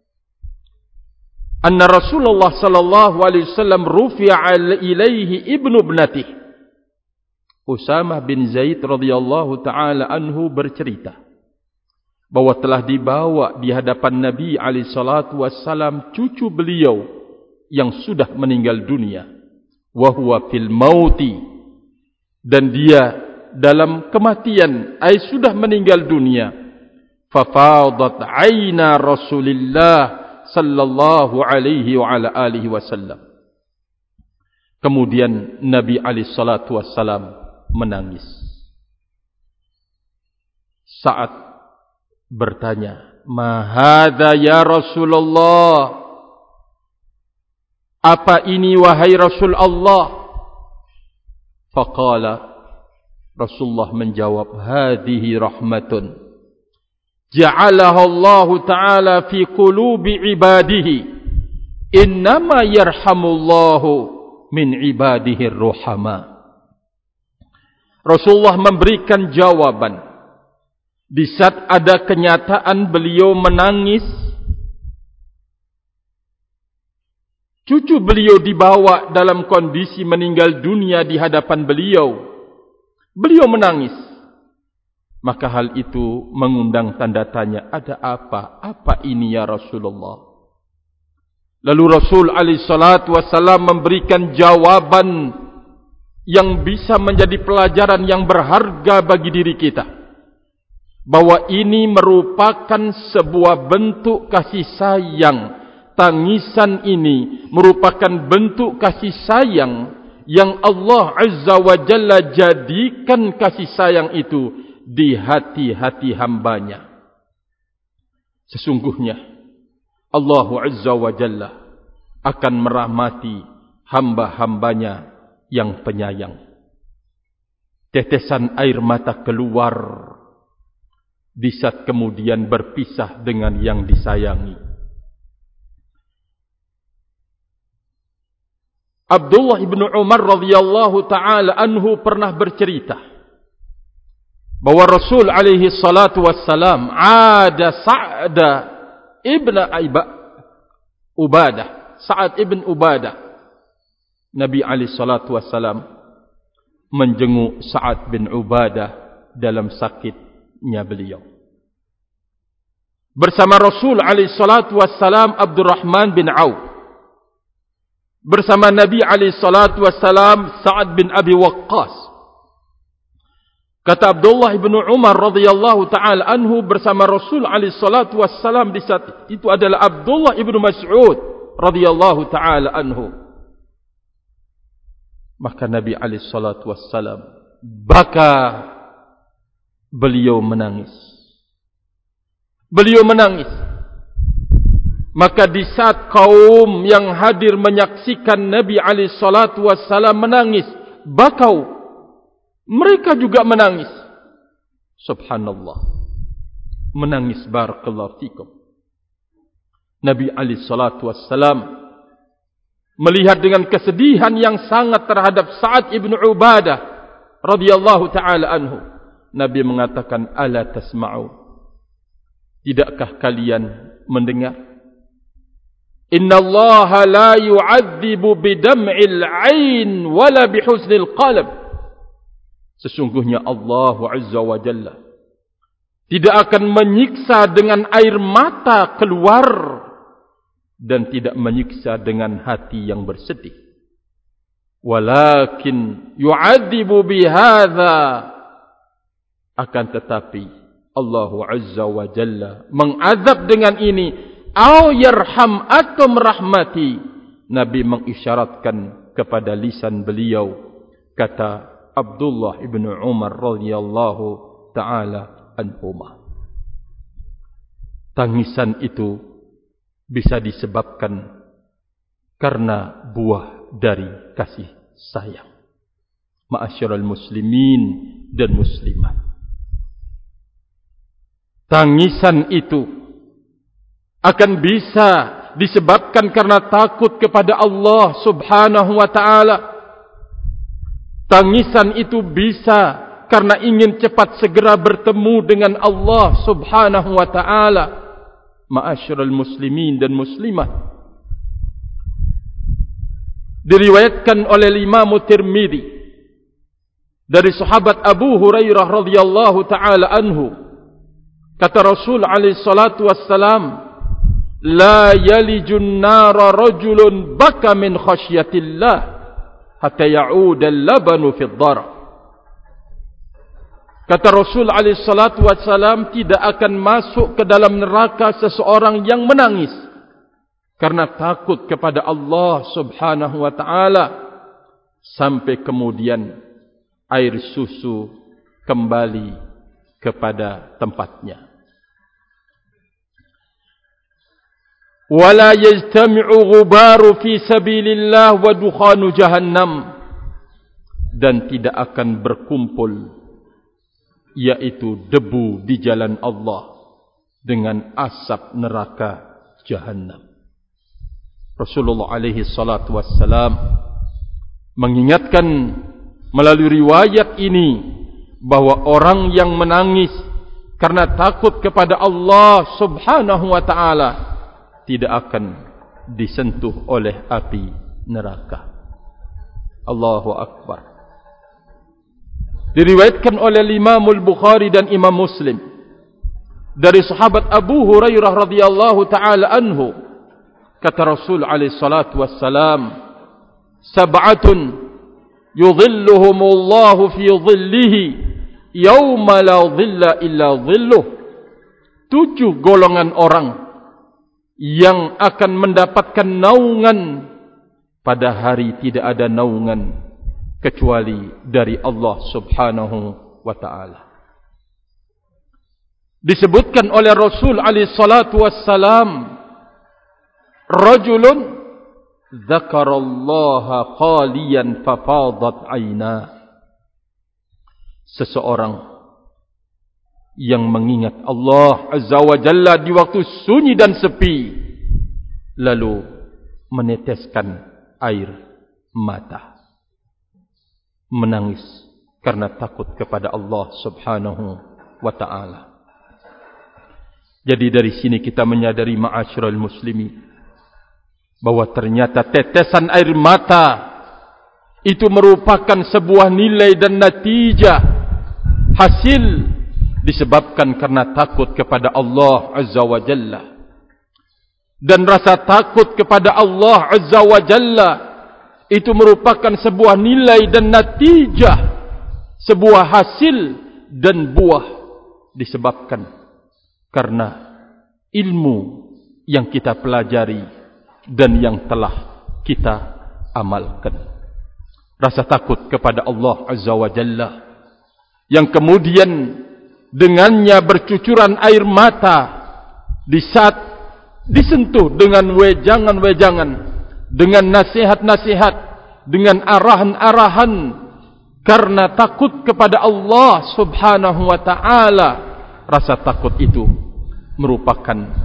S1: anna Rasulullah sallallahu alaihi wasallam rufi'a ilaihi ibnu ibnatih. Usamah bin Zaid radhiyallahu taala anhu bercerita bahwa telah dibawa di hadapan Nabi alaihi salatu wasallam cucu beliau yang sudah meninggal dunia, wa huwa fil mauti, dan dia dalam kematian, ay sudah meninggal dunia. Fafadat aina Rasulillah sallallahu alaihi wa ala alihi wasallam. Kemudian Nabi alaihi salatu wasallam menangis. Saat bertanya, "Ma hadza ya Rasulullah?" Apa ini wahai Rasul Allah? Faqala, Rasulullah menjawab, "Hadihi rahmatun ja'alaha Allah Ta'ala fi qulubi ibadihi, innama yarhamullahu min ibadihi ruhama." Rasulullah memberikan jawaban di saat ada kenyataan beliau menangis. Cucu beliau dibawa dalam kondisi meninggal dunia di hadapan beliau. Beliau menangis. Maka hal itu mengundang tanda tanya, ada apa? Apa ini ya Rasulullah? Lalu Rasul alaihi salatu wassalam memberikan jawaban yang bisa menjadi pelajaran yang berharga bagi diri kita, bahwa ini merupakan sebuah bentuk kasih sayang. Tangisan ini merupakan bentuk kasih sayang yang Allah Azza wa Jalla jadikan kasih sayang itu di hati-hati hambanya. Sesungguhnya Allah Azza wa Jalla akan merahmati hamba-hambanya yang penyayang. Tetesan air mata keluar di saat kemudian berpisah dengan yang disayangi. Abdullah ibn Umar radhiyallahu ta'ala anhu pernah bercerita bahwa Rasul alaihi salatu wassalam ada Sa'da ibn Ubadah, Sa'ad ibn Ubadah. Nabi alaihi salatu wassalam menjenguk Sa'ad bin Ubadah dalam sakitnya beliau. Bersama Rasul alaihi salatu wassalam Abdurrahman bin Auf. Bersama Nabi alaihi salatu wassalam Sa'ad bin Abi Waqqas. Kata Abdullah ibn Umar radhiyallahu ta'ala anhu, bersama Rasul alaihi salatu wassalam di saat itu adalah Abdullah ibn Mas'ud radhiyallahu ta'ala anhu. Maka Nabi alaihi salatu wassalam baka, beliau menangis. Beliau menangis. Maka di saat kaum yang hadir menyaksikan Nabi alaihi salatu wassalam menangis, bakau, mereka juga menangis. Subhanallah. Menangis, barakallahu fikum. Nabi alaihi salatu wassalam melihat dengan kesedihan yang sangat terhadap Sa'ad ibn Ubadah radhiyallahu taala anhu. Nabi mengatakan, ala tasma'u, tidakkah kalian mendengar? Inna Allah la yu'adzibu bidam'il 'ain wala bihusnil qalb. Sesungguhnya Allah Azza wa Jalla tidak akan menyiksa dengan air mata keluar dan tidak menyiksa dengan hati yang bersedih. Walakin yu'adzibu bihadza, akan tetapi Allah Azza wa Jalla mengazab dengan ini, au yarham atau merahmati. Nabi mengisyaratkan kepada lisan beliau, kata Abdullah ibn Umar radhiyallahu taala anhuma. Tangisan itu bisa disebabkan karena buah dari kasih sayang. Ma'asyiral muslimin dan muslimat, tangisan itu akan bisa disebabkan karena takut kepada Allah Subhanahu wa ta'ala. Tangisan itu bisa karena ingin cepat segera bertemu dengan Allah Subhanahu wa ta'ala. Ma'asyiral muslimin dan muslimat, diriwayatkan oleh Imam Tirmidzi dari sahabat Abu Hurairah radhiyallahu taala anhu, kata Rasul alaihi salatu wassalam, la yalijun nara rajulun baka min khasyatillah hatta ya'uda al-labanu fi ad-dar. Kata Rasul alaihi salatu wassalam, tidak akan masuk ke dalam neraka seseorang yang menangis karena takut kepada Allah Subhanahu wa ta'ala, sampai kemudian air susu kembali kepada tempatnya. Wala yajtami'u ghubaru fi sabilillah wa dukhanu jahannam, dan tidak akan berkumpul yaitu debu di jalan Allah dengan asap neraka jahannam. Rasulullah alaihi salatu wassalam mengingatkan melalui riwayat ini bahwa orang yang menangis karena takut kepada Allah Subhanahu wa ta'ala tidak akan disentuh oleh api neraka. Allahu Akbar. Diriwayatkan oleh Imam Al-Bukhari dan Imam Muslim dari sahabat Abu Hurairah radhiyallahu taala anhu, kata Rasul alaihi salatu wassalam, sab'atun yudhilluhumullahu fi dhillihi yauma la dhilla illa dhilluh. Tujuh golongan orang yang akan mendapatkan naungan pada hari tidak ada naungan kecuali dari Allah Subhanahu wa ta'ala. Disebutkan oleh Rasul alaihi salatu wassalam, rajulun dzakarallaha khaliyan fafadat aina. Seseorang yang mengingat Allah Azza wa Jalla di waktu sunyi dan sepi, lalu meneteskan air mata, menangis karena takut kepada Allah Subhanahu wa ta'ala. Jadi dari sini kita menyadari, ma'asyiral muslimin, bahwa ternyata tetesan air mata itu merupakan sebuah nilai dan natijah, hasil disebabkan karena takut kepada Allah Azza wa Jalla. Dan rasa takut kepada Allah Azza wa Jalla itu merupakan sebuah nilai dan natijah, sebuah hasil dan buah disebabkan karena ilmu yang kita pelajari dan yang telah kita amalkan. Rasa takut kepada Allah Azza wa Jalla yang kemudian dengannya bercucuran air mata di saat disentuh dengan wejangan-wejangan, dengan nasihat-nasihat, dengan arahan-arahan, karena takut kepada Allah Subhanahu wa ta'ala. Rasa takut itu merupakan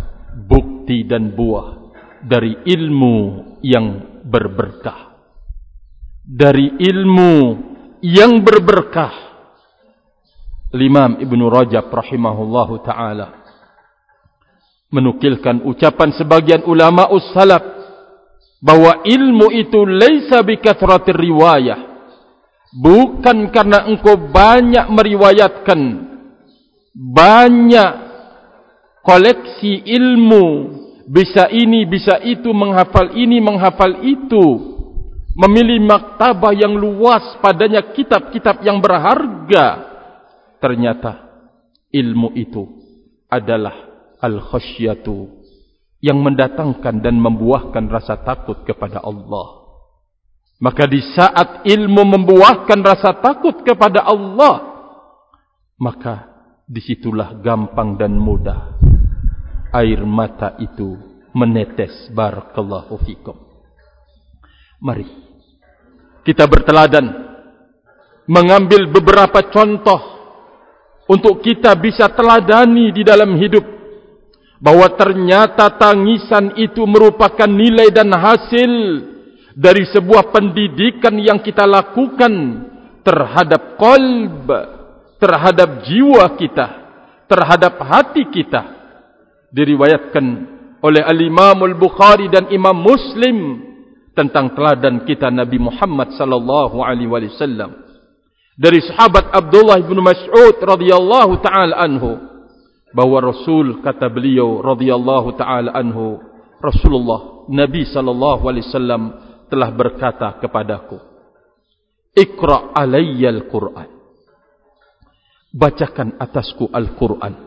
S1: bukti dan buah dari ilmu yang berberkah. Dari ilmu yang berberkah. Imam Ibn Rajab rahimahullahu ta'ala menukilkan ucapan sebagian ulama ussalaf bahwa ilmu itu laisa bikathratir riwayah, bukan karena engkau banyak meriwayatkan, banyak koleksi ilmu, bisa ini, bisa itu, menghafal ini, menghafal itu, memilih maktabah yang luas, padanya kitab-kitab yang berharga. Ternyata ilmu itu adalah al-khasyatu, yang mendatangkan dan membuahkan rasa takut kepada Allah. Maka di saat ilmu membuahkan rasa takut kepada Allah, maka disitulah gampang dan mudah air mata itu menetes. Barakallahu fikum. Mari kita berteladan, mengambil beberapa contoh untuk kita bisa teladani di dalam hidup, bahwa ternyata tangisan itu merupakan nilai dan hasil dari sebuah pendidikan yang kita lakukan terhadap qalb, terhadap jiwa kita, terhadap hati kita. Diriwayatkan oleh Al-Imam Al-Bukhari dan Imam Muslim tentang teladan kita Nabi Muhammad sallallahu alaihi wasallam dari sahabat Abdullah bin Mas'ud radhiyallahu taala anhu, bahwa Rasul, kata beliau radhiyallahu taala anhu, Rasulullah Nabi sallallahu alaihi wasallam telah berkata kepadaku, "Iqra' alayya al-Qur'an." Bacakan atasku Al-Qur'an.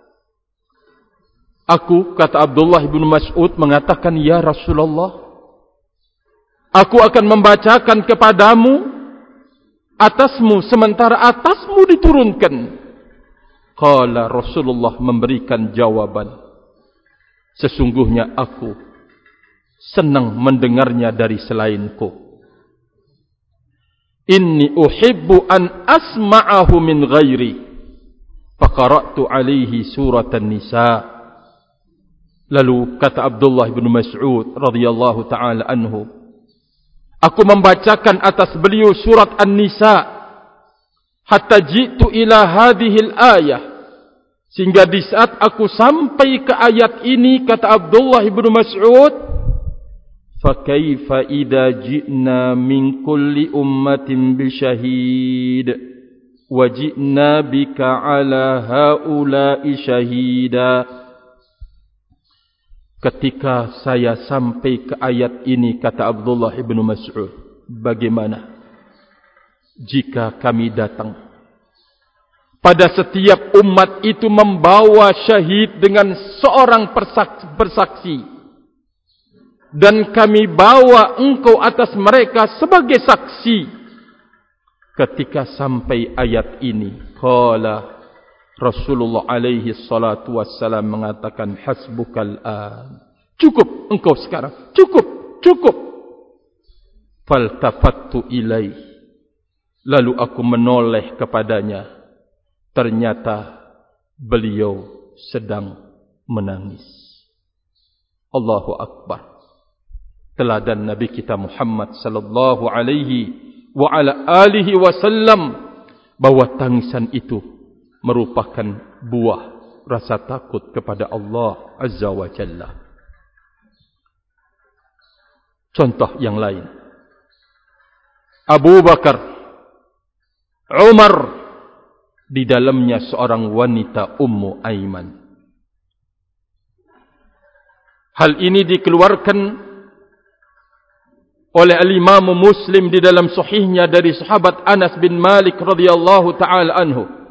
S1: Aku, kata Abdullah bin Mas'ud, mengatakan, "Ya Rasulullah, aku akan membacakan kepadamu atasmu sementara atasmu diturunkan." Qala, Rasulullah memberikan jawaban, "Sesungguhnya aku senang mendengarnya dari selainku. Inni uhibbu an asma'ahu min ghairi." Faqara'tu alaihi surat An-Nisa. Lalu kata Abdullah bin Mas'ud radhiyallahu taala anhu, aku membacakan atas beliau surat An-Nisa hatta jitu ila hadhil ayah, sehingga di saat aku sampai ke ayat ini, kata Abdullah bin Mas'ud, fa kaifa idza ji'na min kulli ummatin bi syahid wa ji'na bika ala haula'i syahida. Ketika saya sampai ke ayat ini, kata Abdullah bin Mas'ud, bagaimana jika kami datang pada setiap umat itu membawa syahid dengan seorang bersaksi, dan kami bawa engkau atas mereka sebagai saksi. Ketika sampai ayat ini, qala Rasulullah alaihi salatu wassalam mengatakan, hasbukal an, cukup engkau sekarang, cukup, cukup. Faltafattu ilaih, lalu aku menoleh kepadanya, ternyata beliau sedang menangis. Allahu Akbar. Teladan Nabi kita Muhammad sallallahu alaihi wa ala alihi wasallam, bahwa tangisan itu merupakan buah rasa takut kepada Allah Azza wa Jalla. Contoh yang lain, Abu Bakar, Umar, di dalamnya seorang wanita Ummu Aiman. Hal ini dikeluarkan oleh Al-Imam Muslim di dalam sahihnya dari sahabat Anas bin Malik radhiyallahu taala anhu.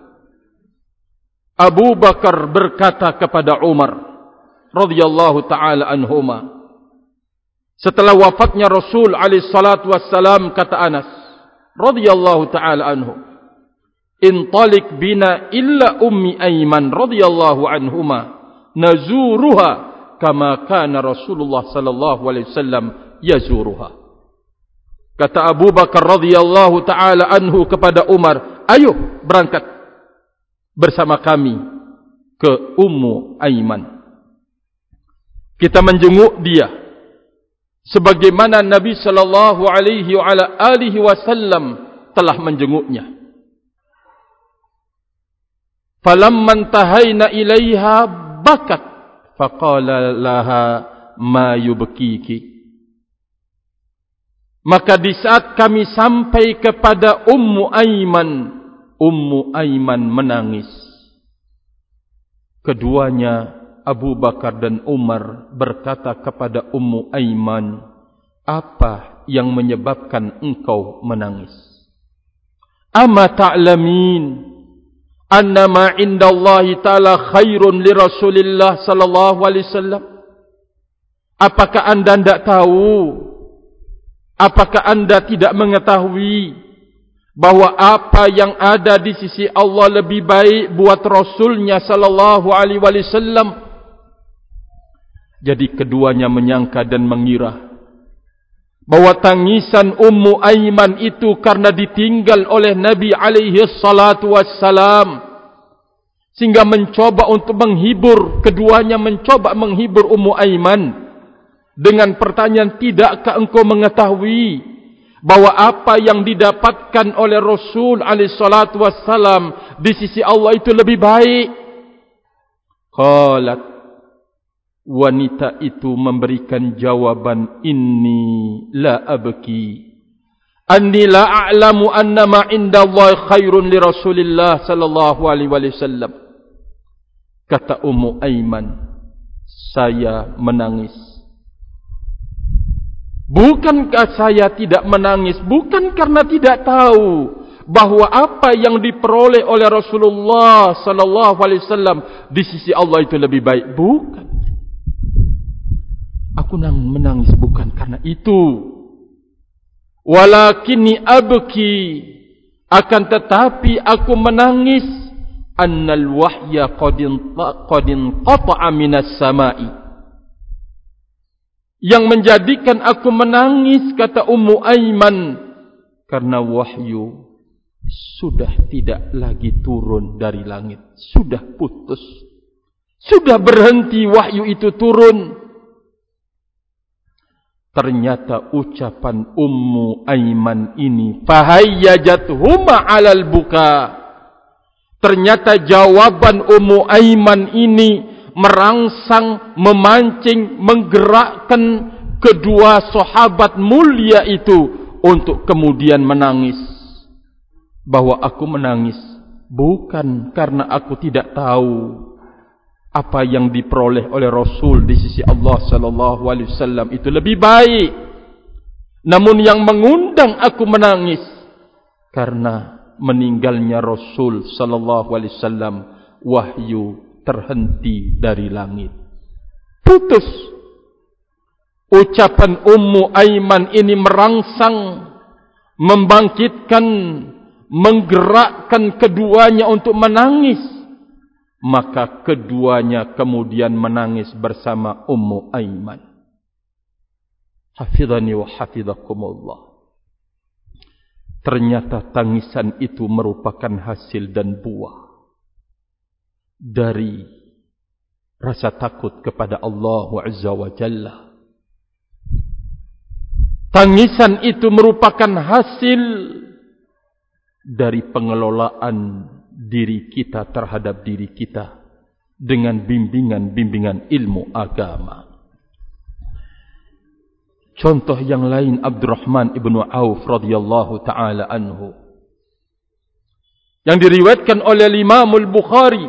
S1: Abu Bakar berkata kepada Umar radhiyallahu taala anhuma, setelah wafatnya Rasul alaihi salatu wassalam, kata Anas radhiyallahu taala anhu, "Intalik bina illa ummi Aiman radhiyallahu anhuma nazuruha kama kana Rasulullah sallallahu alaihi wasallam yazuruha." Kata Abu Bakar radhiyallahu taala anhu kepada Umar, "Ayo berangkat bersama kami ke Ummu Aiman. Kita menjenguk dia sebagaimana Nabi sallallahu alaihi wa ala alihi wasallam telah menjenguknya. Falamman tahaina ilaiha bakat faqala laha ma yubkiki. Maka di saat kami sampai kepada Ummu Aiman, Ummu Aiman menangis. Keduanya Abu Bakar dan Umar berkata kepada Ummu Aiman, apa yang menyebabkan engkau menangis? Ama ta'lamin anna ma indallahi ta'ala khairun li Rasulillah sallallahu alaihi wasallam? Apakah anda tidak tahu? Apakah anda tidak mengetahui bahwa apa yang ada di sisi Allah lebih baik buat Rasulnya sallallahu alaihi wasallam? Jadi keduanya menyangka dan mengira bahwa tangisan Ummu Aiman itu karena ditinggal oleh Nabi alaihi salatu wassalam, sehingga mencoba untuk menghibur, keduanya mencoba menghibur Ummu Aiman dengan pertanyaan, tidakkah engkau mengetahui bahwa apa yang didapatkan oleh Rasul alaihi salatu wassalam di sisi Allah itu lebih baik? Qalat, wanita itu memberikan jawaban, inni la abki anni la a'lamu anna ma indallahi khairun li Rasulillah sallallahu alaihi wasallam. Kata Ummu Aiman, saya menangis. Bukankah saya tidak menangis bukan karena tidak tahu bahwa apa yang diperoleh oleh Rasulullah sallallahu alaihi wasallam di sisi Allah itu lebih baik, bukan. Aku menangis bukan karena itu. Walakinni abki, akan tetapi aku menangis, annal wahya qadin qadin qata'a minas sama'i. Yang menjadikan aku menangis, kata Ummu Aiman, karena wahyu sudah tidak lagi turun dari langit, sudah putus, sudah berhenti wahyu itu turun. Ternyata ucapan Ummu Aiman ini fahayyajathuma 'alal buka. Ternyata jawaban Ummu Aiman ini merangsang, memancing, menggerakkan kedua sahabat mulia itu untuk kemudian menangis. Bahwa aku menangis bukan karena aku tidak tahu apa yang diperoleh oleh Rasul di sisi Allah sallallahu alaihi wasallam itu lebih baik. Namun yang mengundang aku menangis karena meninggalnya Rasul sallallahu alaihi wasallam, wahyu terhenti dari langit, putus. Ucapan Ummu Aiman ini merangsang, membangkitkan, menggerakkan keduanya untuk menangis. Maka keduanya kemudian menangis bersama Ummu Aiman. Hafidhani wa hafidhakumullah. Ternyata tangisan itu merupakan hasil dan buah dari rasa takut kepada Allah Azza wa Jalla. Tangisan itu merupakan hasil dari pengelolaan diri kita terhadap diri kita dengan bimbingan-bimbingan ilmu agama. Contoh yang lain, Abdurrahman ibnu Auf radhiyallahu taala anhu, yang diriwayatkan oleh Imam Al-Bukhari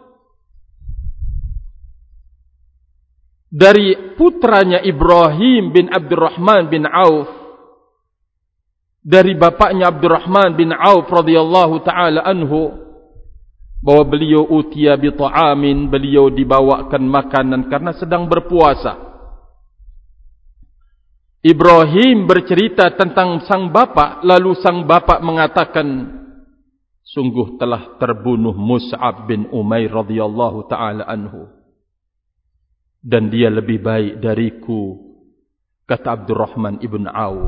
S1: dari putranya Ibrahim bin Abdurrahman bin Auf, dari bapaknya Abdurrahman bin Auf radhiyallahu taala anhu, bahwa beliau utiya bi ta'amin, beliau dibawakan makanan karena sedang berpuasa. Ibrahim bercerita tentang sang bapak, lalu sang bapak mengatakan, sungguh telah terbunuh Mus'ab bin Umair radhiyallahu taala anhu, dan dia lebih baik dariku, kata Abdurrahman ibn Auf.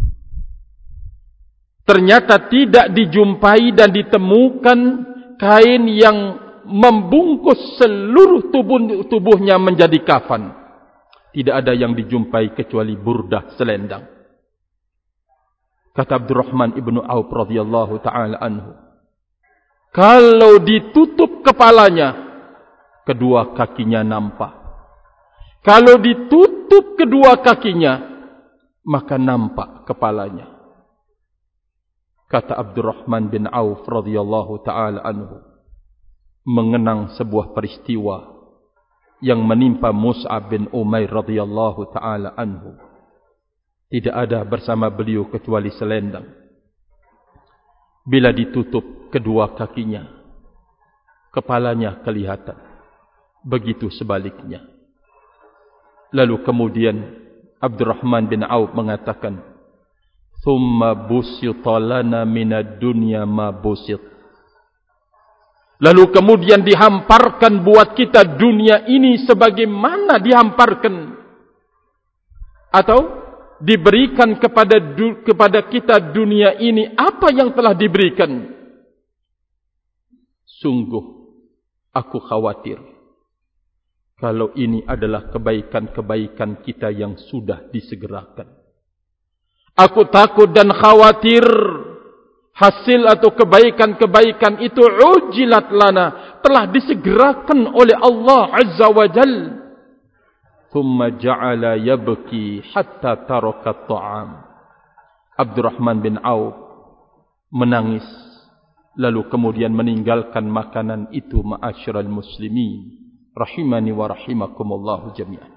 S1: Ternyata tidak dijumpai dan ditemukan kain yang membungkus seluruh tubuh, tubuhnya menjadi kafan. tidak ada yang dijumpai kecuali burdah selendang. Kata Abdurrahman ibnu Auf radhiyallahu taala anhu, kalau ditutup kepalanya, kedua kakinya nampak. Kalau ditutup kedua kakinya, maka nampak kepalanya. Kata Abdurrahman bin Auf radhiyallahu taala anhu, mengenang sebuah peristiwa yang menimpa Mus'ab bin Umair radhiyallahu taala anhu. Tidak ada bersama beliau kecuali selendang. Bila ditutup kedua kakinya, kepalanya kelihatan. Begitu sebaliknya. Lalu kemudian Abdurrahman bin Auf mengatakan, "Thumma busita lana minad dunya ma busit." Lalu kemudian dihamparkan buat kita dunia ini sebagaimana dihamparkan. Atau diberikan kepada kepada kita dunia ini apa yang telah diberikan. Sungguh aku khawatir kalau ini adalah kebaikan-kebaikan kita yang sudah disegerakan. Aku takut dan khawatir hasil atau kebaikan-kebaikan itu ujilat lana, telah disegerakan oleh Allah Azza wa Jalla. Thumma ja'ala yabki hatta taraka ta'am. Abdurrahman bin Auf menangis, lalu kemudian meninggalkan makanan itu. Ma'asyiral muslimin rahimani wa rahimakumullahu jami'an.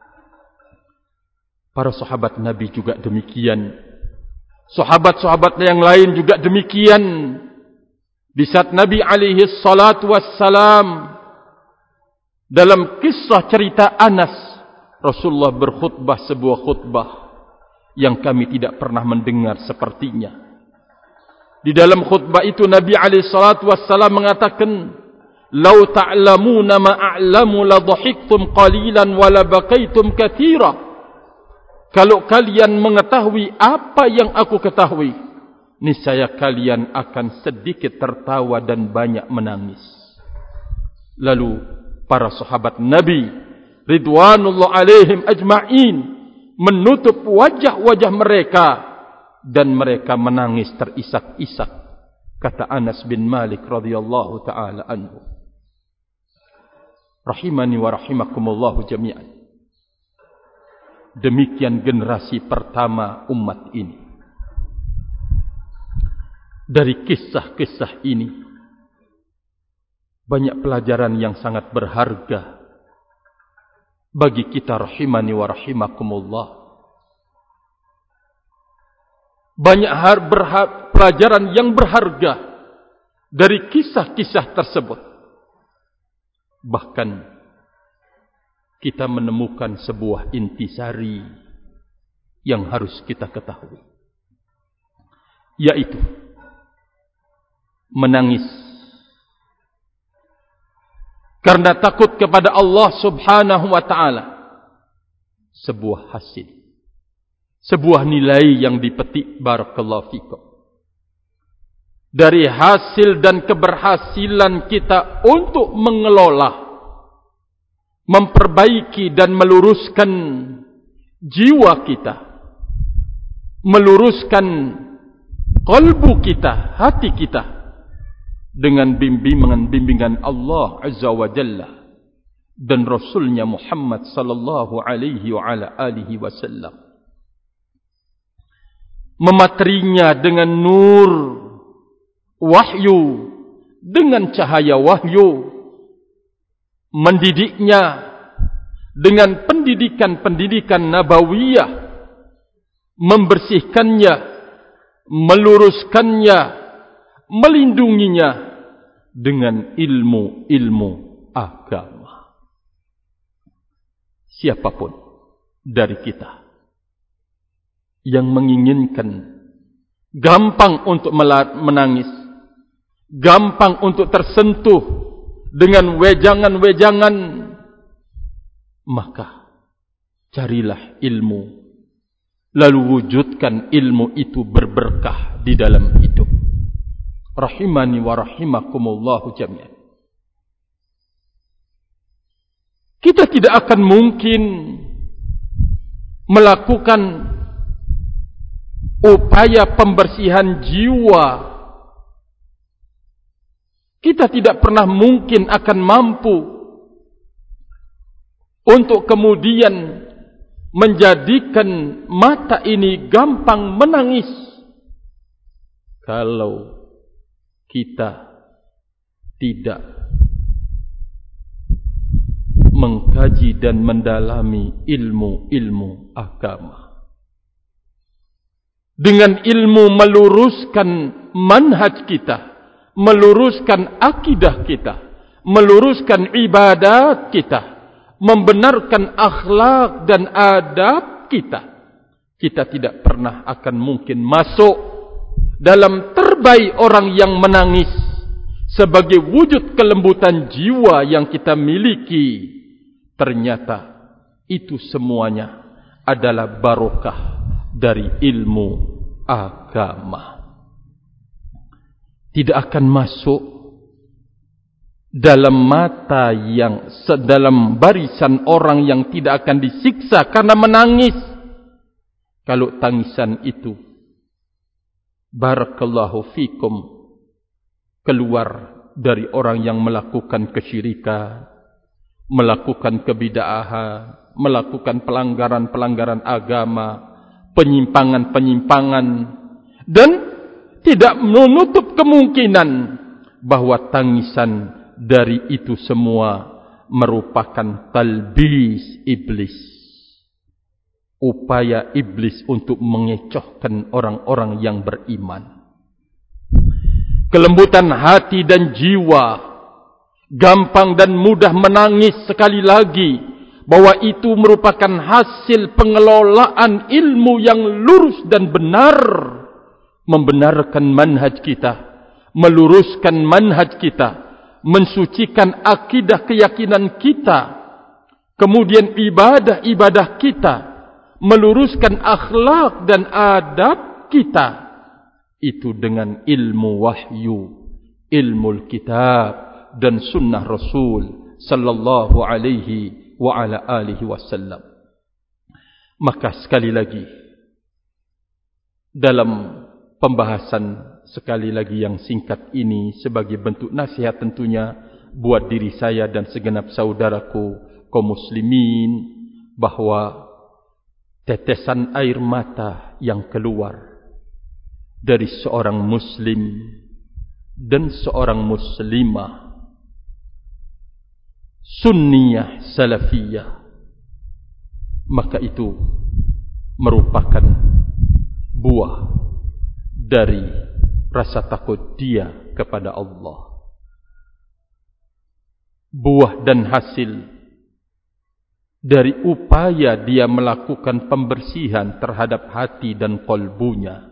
S1: Para sahabat Nabi juga demikian. Sahabat-sahabat yang lain juga demikian. Di saat Nabi alaihi salatu wassalam dalam kisah cerita Anas, Rasulullah berkhutbah sebuah khutbah yang kami tidak pernah mendengar sepertinya. Di dalam khutbah itu Nabi alaihi salatu wassalam mengatakan, "Lau ta'lamuna ma a'lamu la dhahiktum qalilan wa la baqaitum katsira." Kalau kalian mengetahui apa yang aku ketahui, niscaya kalian akan sedikit tertawa dan banyak menangis. Lalu para sahabat Nabi ridwanullah alaihim ajma'in menutup wajah-wajah mereka dan mereka menangis terisak-isak. Kata Anas bin Malik radhiyallahu taala anhu. Rahimani wa rahimakumullahu jami'an. Demikian generasi pertama umat ini. Dari kisah-kisah ini banyak pelajaran yang sangat berharga bagi kita rahimani wa rahimakumullah. Banyak pelajaran yang berharga dari kisah-kisah tersebut. Bahkan kita menemukan sebuah intisari yang harus kita ketahui, yaitu menangis karena takut kepada Allah subhanahu wa ta'ala. Sebuah hasil, sebuah nilai yang dipetik barakallahu fikum dari hasil dan keberhasilan kita untuk mengelola, memperbaiki dan meluruskan jiwa kita, meluruskan qalbu kita, hati kita, dengan bimbingan-bimbingan Allah Azza wa Jalla dan Rasulnya Muhammad sallallahu alaihi wa ala alihi wasallam. Mematerinya dengan nur wahyu, dengan cahaya wahyu, mendidiknya dengan pendidikan-pendidikan nabawiyah, membersihkannya, meluruskannya, melindunginya dengan ilmu-ilmu agama. Siapapun dari kita yang menginginkan gampang untuk menangis, gampang untuk tersentuh dengan wejangan-wejangan, maka carilah ilmu, lalu wujudkan ilmu itu berberkah di dalam hidup. Rahimani wa rahimakumullahu jami'an. Kita tidak akan mungkin melakukan upaya pembersihan jiwa, kita tidak pernah mungkin akan mampu untuk kemudian menjadikan mata ini gampang menangis kalau kita tidak mengkaji dan mendalami ilmu-ilmu agama. Dengan ilmu meluruskan manhaj kita, meluruskan akidah kita, meluruskan ibadat kita, membenarkan akhlak dan adab kita, kita tidak pernah akan mungkin masuk dalam terbaik orang yang menangis sebagai wujud kelembutan jiwa yang kita miliki. Ternyata itu semuanya adalah barokah dari ilmu agama. Tidak akan masuk dalam mata yang sedalam barisan orang yang tidak akan disiksa karena menangis kalau tangisan itu, barakallahu fikum, keluar dari orang yang melakukan kesyirikan, melakukan kebid'ahan, melakukan pelanggaran-pelanggaran agama, penyimpangan-penyimpangan, dan tidak menutup kemungkinan bahwa tangisan dari itu semua merupakan talbis iblis, upaya iblis untuk mengecohkan orang-orang yang beriman. Kelembutan hati dan jiwa, gampang dan mudah menangis sekali lagi, bahwa itu merupakan hasil pengelolaan ilmu yang lurus dan benar, membenarkan manhaj kita, meluruskan manhaj kita, mensucikan akidah keyakinan kita, kemudian ibadah-ibadah kita, meluruskan akhlak dan adab kita, itu dengan ilmu wahyu, ilmu kitab dan sunnah Rasul sallallahu alaihi wa ala alihi wasallam. Maka sekali lagi, dalam pembahasan sekali lagi yang singkat ini, sebagai bentuk nasihat tentunya buat diri saya dan segenap saudaraku kaum muslimin, bahwa tetesan air mata yang keluar dari seorang muslim dan seorang muslimah, sunniyah salafiyah, maka itu merupakan buah dari rasa takut dia kepada Allah, buah dan hasil dari upaya dia melakukan pembersihan terhadap hati dan qalbunya,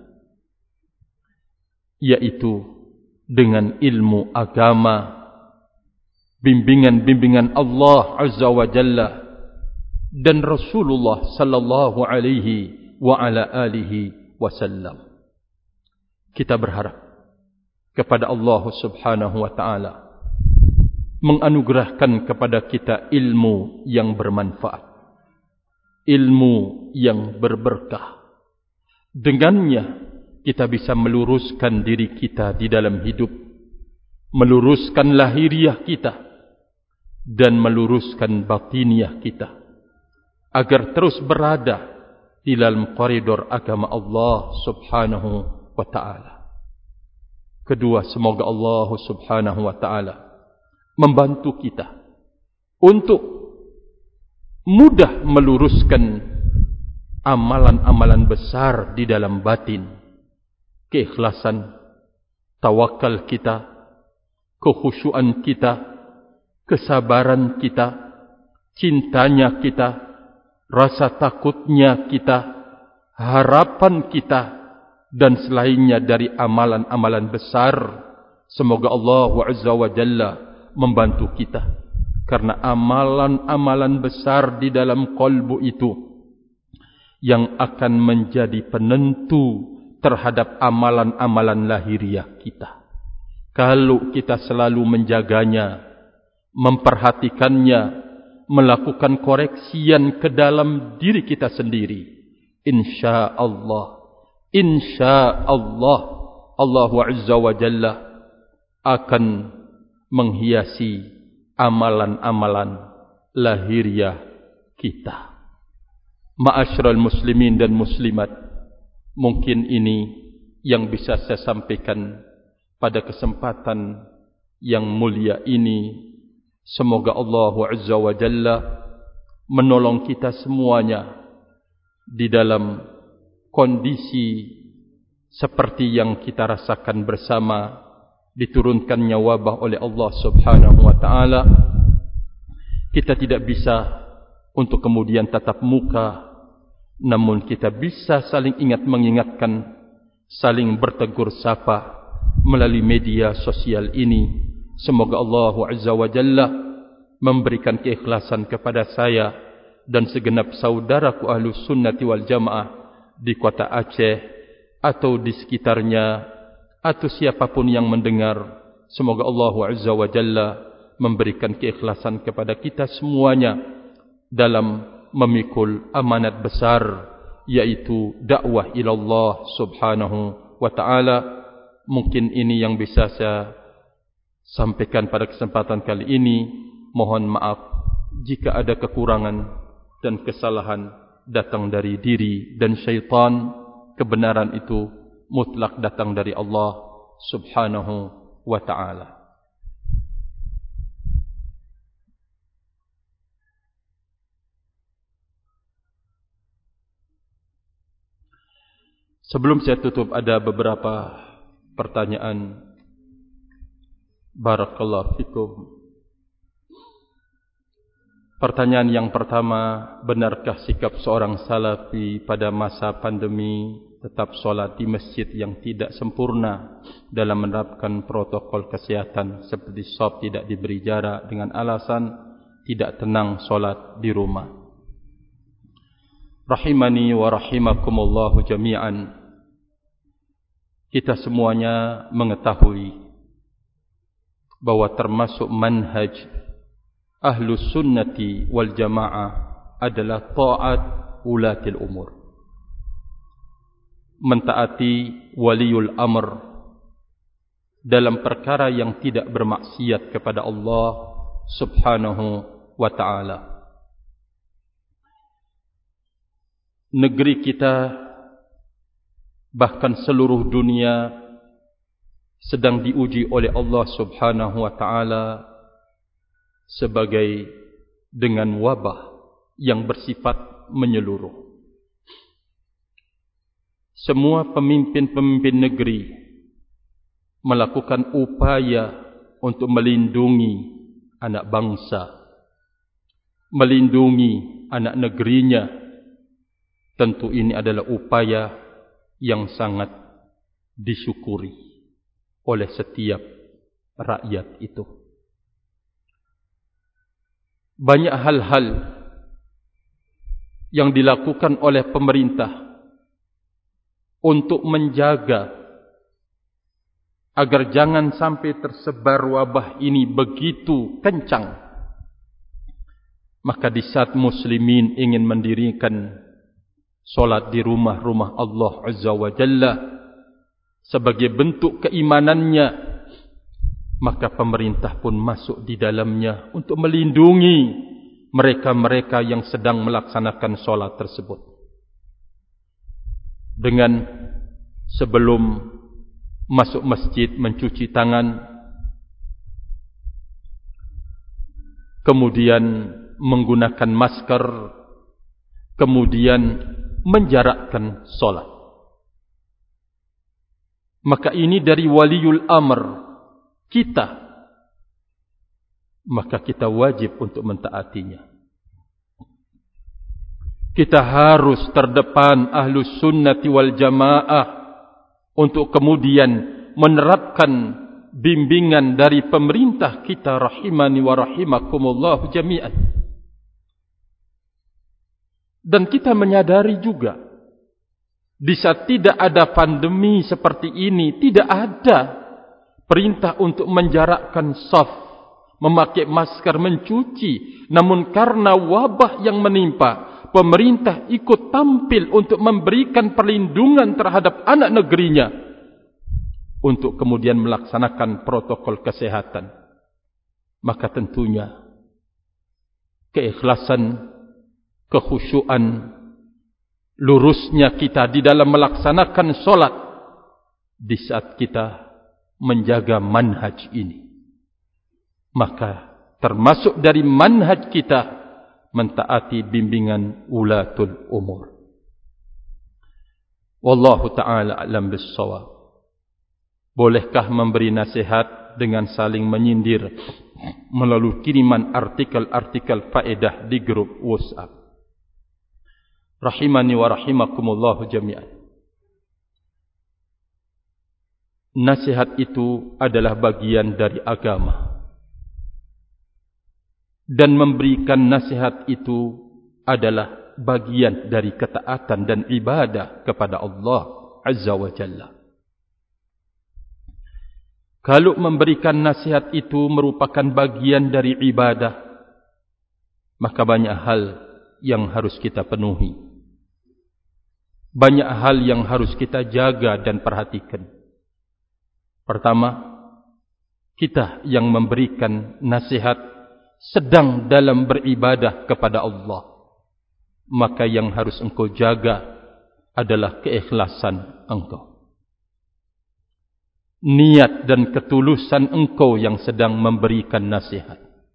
S1: yaitu dengan ilmu agama, bimbingan-bimbingan Allah Azza wa Jalla dan Rasulullah sallallahu alaihi wa ala alihi wasallam. Kita berharap kepada Allah Subhanahu wa taala menganugerahkan kepada kita ilmu yang bermanfaat, ilmu yang berberkah. Dengannya kita bisa meluruskan diri kita di dalam hidup, meluruskan lahiriah kita, dan meluruskan batiniah kita, agar terus berada di dalam koridor agama Allah Subhanahu wa ta'ala. Kedua, semoga Allah Subhanahu wa ta'ala membantu kita untuk mudah meluruskan amalan-amalan besar di dalam batin, keikhlasan, tawakal kita, kekhusyuan kita, kesabaran kita, cintanya kita, rasa takutnya kita, harapan kita, dan selainnya dari amalan-amalan besar. Semoga Allah Azza wa Jalla membantu kita, karena amalan-amalan besar di dalam qalbu itu yang akan menjadi penentu terhadap amalan-amalan lahiriah kita. Kalau kita selalu menjaganya, memperhatikannya, melakukan koreksian ke dalam diri kita sendiri. InsyaAllah, InsyaAllah, Allah Azza wa Jalla akan menghiasi amalan-amalan lahiriah kita. Ma'asyiral muslimin dan muslimat, mungkin ini yang bisa saya sampaikan pada kesempatan yang mulia ini. Semoga Allah Azza wa Jalla menolong kita semuanya di dalam kondisi seperti yang kita rasakan bersama, diturunkannya wabah oleh Allah Subhanahu wa ta'ala. Kita tidak bisa untuk kemudian tatap muka, namun kita bisa saling ingat mengingatkan, saling bertegur sapa melalui media sosial ini. Semoga Allah Azza wa Jalla memberikan keikhlasan kepada saya dan segenap saudaraku Ahlus Sunnati wal Jamaah di kota Aceh atau di sekitarnya, atau siapapun yang mendengar. Semoga Allah Azza wa Jalla memberikan keikhlasan kepada kita semuanya dalam memikul amanat besar, yaitu dakwah ila Allah Subhanahu wa ta'ala. Mungkin ini yang bisa saya sampaikan pada kesempatan kali ini. Mohon maaf jika ada kekurangan dan kesalahan datang dari diri dan syaitan. Kebenaran itu mutlak datang dari Allah Subhanahu wa ta'ala. Sebelum saya tutup, ada beberapa pertanyaan. Barakallahu fikum. Pertanyaan yang pertama, benarkah sikap seorang salafi pada masa pandemi tetap solat di masjid yang tidak sempurna dalam menerapkan protokol kesehatan seperti shop tidak diberi jarak dengan alasan tidak tenang solat di rumah? Rahimani wa rahimakumullahu jami'an. Kita semuanya mengetahui bahwa termasuk manhaj Ahlus Sunnati wal Jamaah adalah ta'at ulatil umur, mentaati waliul amr dalam perkara yang tidak bermaksiat kepada Allah Subhanahu wa ta'ala. Negeri kita, bahkan seluruh dunia, sedang diuji oleh Allah Subhanahu wa ta'ala sebagai dengan wabah yang bersifat menyeluruh. Semua pemimpin-pemimpin negeri melakukan upaya untuk melindungi anak bangsa, melindungi anak negerinya. Tentu ini adalah upaya yang sangat disyukuri oleh setiap rakyat itu. Banyak hal-hal yang dilakukan oleh pemerintah untuk menjaga agar jangan sampai tersebar wabah ini begitu kencang. Maka di saat muslimin ingin mendirikan solat di rumah-rumah Allah Azza wa Jalla sebagai bentuk keimanannya, maka pemerintah pun masuk di dalamnya untuk melindungi mereka-mereka yang sedang melaksanakan solat tersebut. Dengan sebelum masuk masjid mencuci tangan, kemudian menggunakan masker, kemudian menjarakkan solat. Maka ini dari waliul amr kita, maka kita wajib untuk mentaatinya. Kita harus terdepan Ahlus Sunnati wal Jamaah untuk kemudian menerapkan bimbingan dari pemerintah kita, rahimani wa rahimakumullah jami'an. Dan kita menyadari juga, di saat tidak ada pandemi seperti ini, tidak ada perintah untuk menjarakkan shaf, memakai masker, mencuci. Namun karena wabah yang menimpa, pemerintah ikut tampil untuk memberikan perlindungan terhadap anak negerinya, untuk kemudian melaksanakan protokol kesehatan. Maka tentunya keikhlasan, kekhusyuan, lurusnya kita di dalam melaksanakan solat di saat kita menjaga manhaj ini. Maka termasuk dari manhaj kita mentaati bimbingan ulatul umur. Wallahu ta'ala a'lam bis-shawab. Bolehkah memberi nasihat dengan saling menyindir melalui kiriman artikel-artikel faedah di grup WhatsApp? Rahimani wa rahimakumullahu jami'an. Nasihat itu adalah bagian dari agama. Dan memberikan nasihat itu adalah bagian dari ketaatan dan ibadah kepada Allah Azza wa Jalla. Kalau memberikan nasihat itu merupakan bagian dari ibadah, maka banyak hal yang harus kita penuhi. Banyak hal yang harus kita jaga dan perhatikan. Pertama, kita yang memberikan nasihat sedang dalam beribadah kepada Allah, maka yang harus engkau jaga adalah keikhlasan engkau. Niat dan ketulusan engkau yang sedang memberikan nasihat.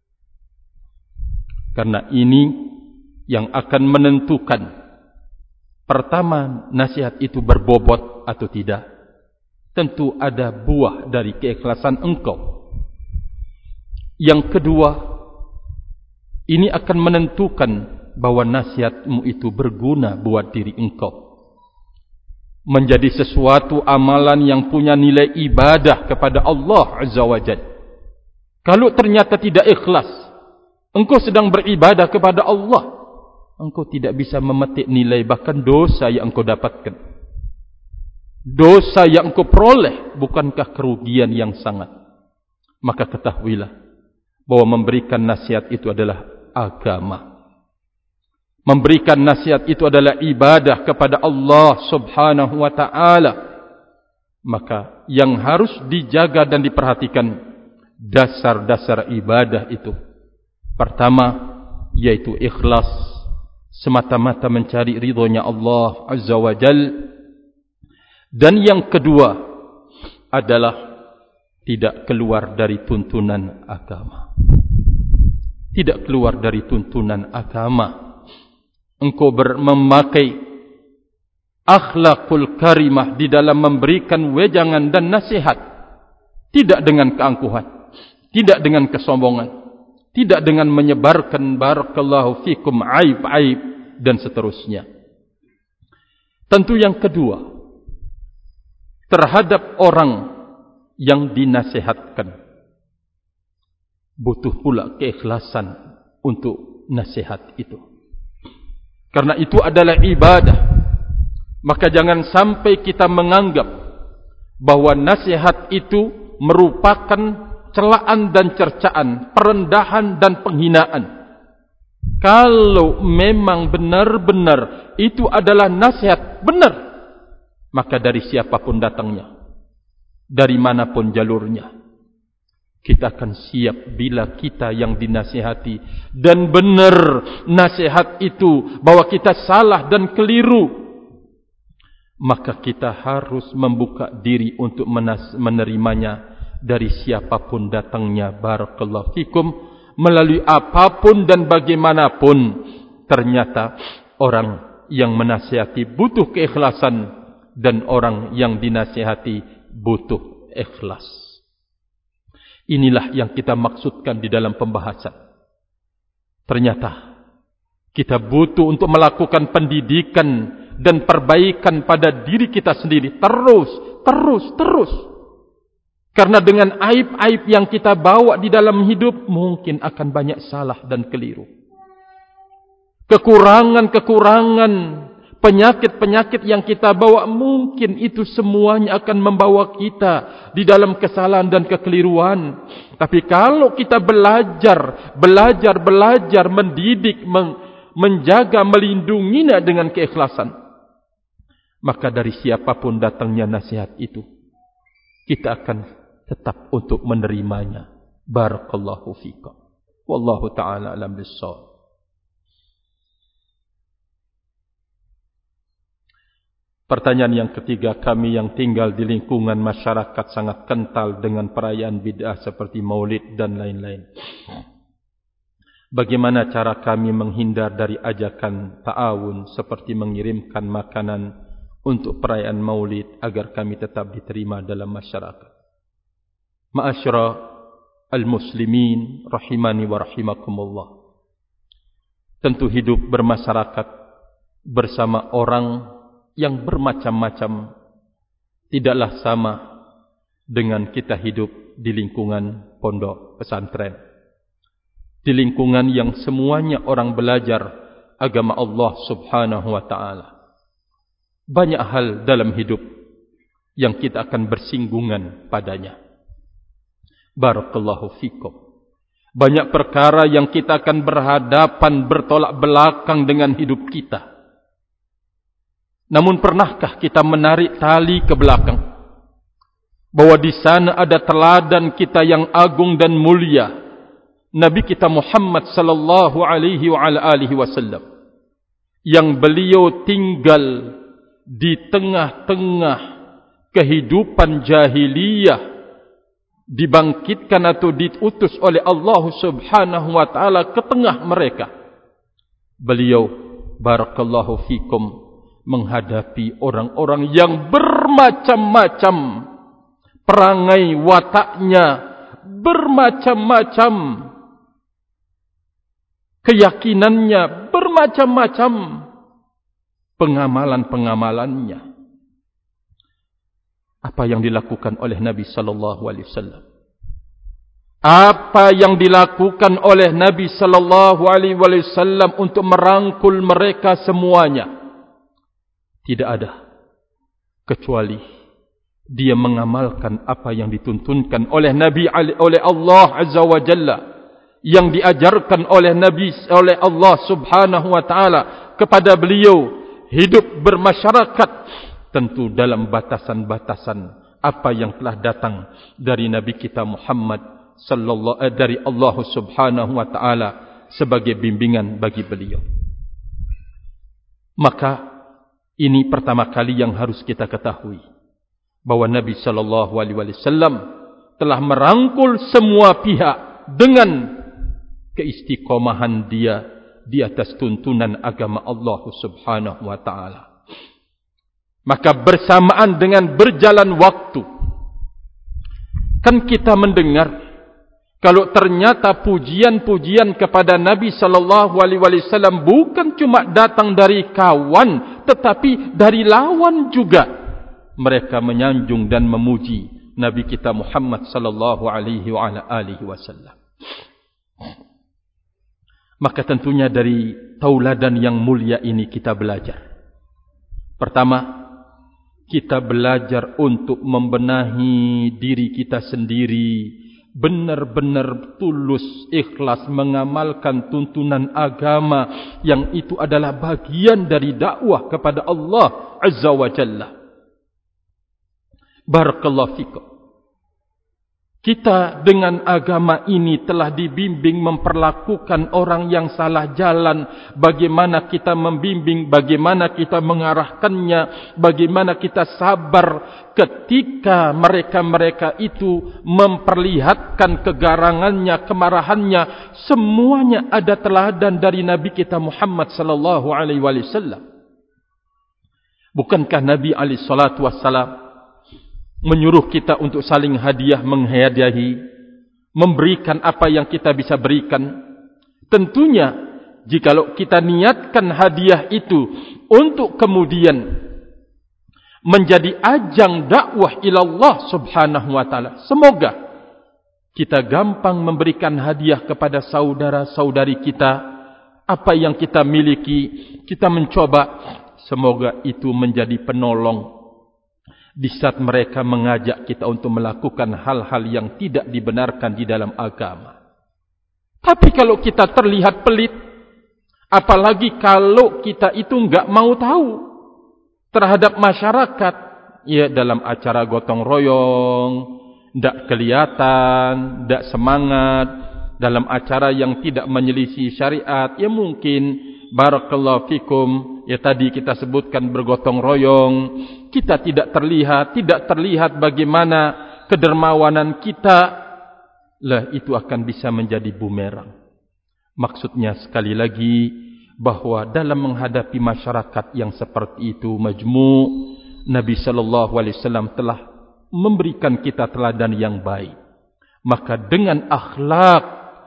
S1: Karena ini yang akan menentukan, pertama, nasihat itu berbobot atau tidak. Tentu ada buah dari keikhlasan engkau. Yang kedua, ini akan menentukan bahwa nasihatmu itu berguna buat diri engkau. Menjadi sesuatu amalan yang punya nilai ibadah kepada Allah Azza wa Jalla. Kalau ternyata tidak ikhlas, engkau sedang beribadah kepada Allah, engkau tidak bisa memetik nilai, bahkan dosa yang engkau dapatkan. Dosa yang engkau peroleh, bukankah kerugian yang sangat? Maka ketahuilah bahwa memberikan nasihat itu adalah agama. Memberikan nasihat itu adalah ibadah kepada Allah Subhanahu wa ta'ala. Maka yang harus dijaga dan diperhatikan dasar-dasar ibadah itu. Pertama, yaitu ikhlas, semata-mata mencari ridhonya Allah Azza wa Jal. Dan yang kedua adalah tidak keluar dari tuntunan agama. Tidak keluar dari tuntunan agama. Engkau ber- memakai akhlakul karimah di dalam memberikan wejangan dan nasihat. Tidak dengan keangkuhan, tidak dengan kesombongan, tidak dengan menyebarkan barakallahu fikum aib-aib dan seterusnya. Tentu yang kedua, terhadap orang yang dinasihatkan, butuh pula keikhlasan untuk nasihat itu. Karena itu adalah ibadah. Maka jangan sampai kita menganggap bahwa nasihat itu merupakan celaan dan cercaan, perendahan dan penghinaan. Kalau memang benar-benar itu adalah nasihat benar, maka dari siapapun datangnya, dari manapun jalurnya, kita akan siap bila kita yang dinasihati dan benar nasihat itu bahwa kita salah dan keliru, maka kita harus membuka diri untuk menerimanya dari siapapun datangnya barakallahu fikum, melalui apapun dan bagaimanapun. Ternyata orang yang menasihati butuh keikhlasan dan orang yang dinasihati butuh ikhlas. Inilah yang kita maksudkan di dalam pembahasan. Ternyata kita butuh untuk melakukan pendidikan dan perbaikan pada diri kita sendiri. Terus, terus, terus. Karena dengan aib-aib yang kita bawa di dalam hidup, mungkin akan banyak salah dan keliru. Kekurangan-kekurangan, penyakit-penyakit yang kita bawa, mungkin itu semuanya akan membawa kita di dalam kesalahan dan kekeliruan. Tapi kalau kita belajar, belajar, belajar, mendidik, men menjaga, melindunginya dengan keikhlasan, maka dari siapapun datangnya nasihat itu, kita akan tetap untuk menerimanya. Barakallahu fikum. Wallahu ta'ala alam bissawab. Pertanyaan yang ketiga, kami yang tinggal di lingkungan masyarakat sangat kental dengan perayaan bid'ah seperti maulid dan lain-lain. Bagaimana cara kami menghindar dari ajakan ta'awun seperti mengirimkan makanan untuk perayaan maulid agar kami tetap diterima dalam masyarakat? Ma'asyara al-muslimin rahimani wa rahimakumullah. Tentu hidup bermasyarakat bersama orang yang bermacam-macam tidaklah sama dengan kita hidup di lingkungan pondok pesantren, di lingkungan yang semuanya orang belajar agama Allah subhanahu wa ta'ala. Banyak hal dalam hidup yang kita akan bersinggungan padanya. Barakallahu fikum. Banyak perkara yang kita akan berhadapan, bertolak belakang dengan hidup kita. Namun pernahkah kita menarik tali ke belakang, bahwa di sana ada teladan kita yang agung dan mulia, Nabi kita Muhammad sallallahu alaihi wa ala alihi wasallam, yang beliau tinggal di tengah-tengah kehidupan jahiliyah, dibangkitkan atau diutus oleh Allah subhanahu wa ta'ala ke tengah mereka. Beliau, barakallahu fikum, menghadapi orang-orang yang bermacam-macam perangai wataknya, bermacam-macam keyakinannya, bermacam-macam pengamalan-pengamalannya. Apa yang dilakukan oleh Nabi sallallahu alaihi wasallam? Apa yang dilakukan oleh Nabi sallallahu alaihi wasallam untuk merangkul mereka semuanya? Tidak ada, kecuali dia mengamalkan apa yang dituntunkan oleh Nabi, oleh Allah Azza wa Jalla, yang diajarkan oleh Nabi, oleh Allah Subhanahu wa Ta'ala kepada beliau, hidup bermasyarakat tentu dalam batasan-batasan apa yang telah datang dari Nabi kita Muhammad sallallahu eh, dari Allah Subhanahu wa Ta'ala sebagai bimbingan bagi beliau. Maka ini pertama kali yang harus kita ketahui, bahwa Nabi sallallahu alaihi wasallam telah merangkul semua pihak dengan keistiqomahan dia di atas tuntunan agama Allah Subhanahu wa ta'ala. Maka bersamaan dengan berjalan waktu, kan kita mendengar kalau ternyata pujian-pujian kepada Nabi sallallahu alaihi wasallam bukan cuma datang dari kawan, tetapi dari lawan juga. Mereka menyanjung dan memuji Nabi kita Muhammad sallallahu alaihi wasallam. Maka tentunya dari tauladan yang mulia ini kita belajar. Pertama, kita belajar untuk membenahi diri kita sendiri, benar-benar tulus, ikhlas mengamalkan tuntunan agama yang itu adalah bagian dari dakwah kepada Allah Azza wa Jalla. Barakallahu fikum. Kita dengan agama ini telah dibimbing memperlakukan orang yang salah jalan, bagaimana kita membimbing, bagaimana kita mengarahkannya, bagaimana kita sabar ketika mereka-mereka itu memperlihatkan kegarangannya, kemarahannya. Semuanya ada teladan dari Nabi kita Muhammad sallallahu alaihi wasallam. Bukankah Nabi alaihi salatu wassalam menyuruh kita untuk saling hadiah menghadiahi, memberikan apa yang kita bisa berikan? Tentunya jikalau kita niatkan hadiah itu untuk kemudian menjadi ajang dakwah ilallah subhanahu wa ta'ala, semoga kita gampang memberikan hadiah kepada saudara-saudari kita. Apa yang kita miliki, kita mencoba semoga itu menjadi penolong di saat mereka mengajak kita untuk melakukan hal-hal yang tidak dibenarkan di dalam agama. Tapi kalau kita terlihat pelit, apalagi kalau kita itu enggak mau tahu terhadap masyarakat, ya dalam acara gotong royong, enggak kelihatan, enggak semangat, dalam acara yang tidak menyelisih syariat, ya mungkin barakallahu fikum, ya tadi kita sebutkan bergotong royong, kita tidak terlihat, tidak terlihat bagaimana kedermawanan kita, lah itu akan bisa menjadi bumerang. Maksudnya sekali lagi, bahwa dalam menghadapi masyarakat yang seperti itu majmu', Nabi sallallahu alaihi wasallam telah memberikan kita teladan yang baik. Maka dengan akhlak,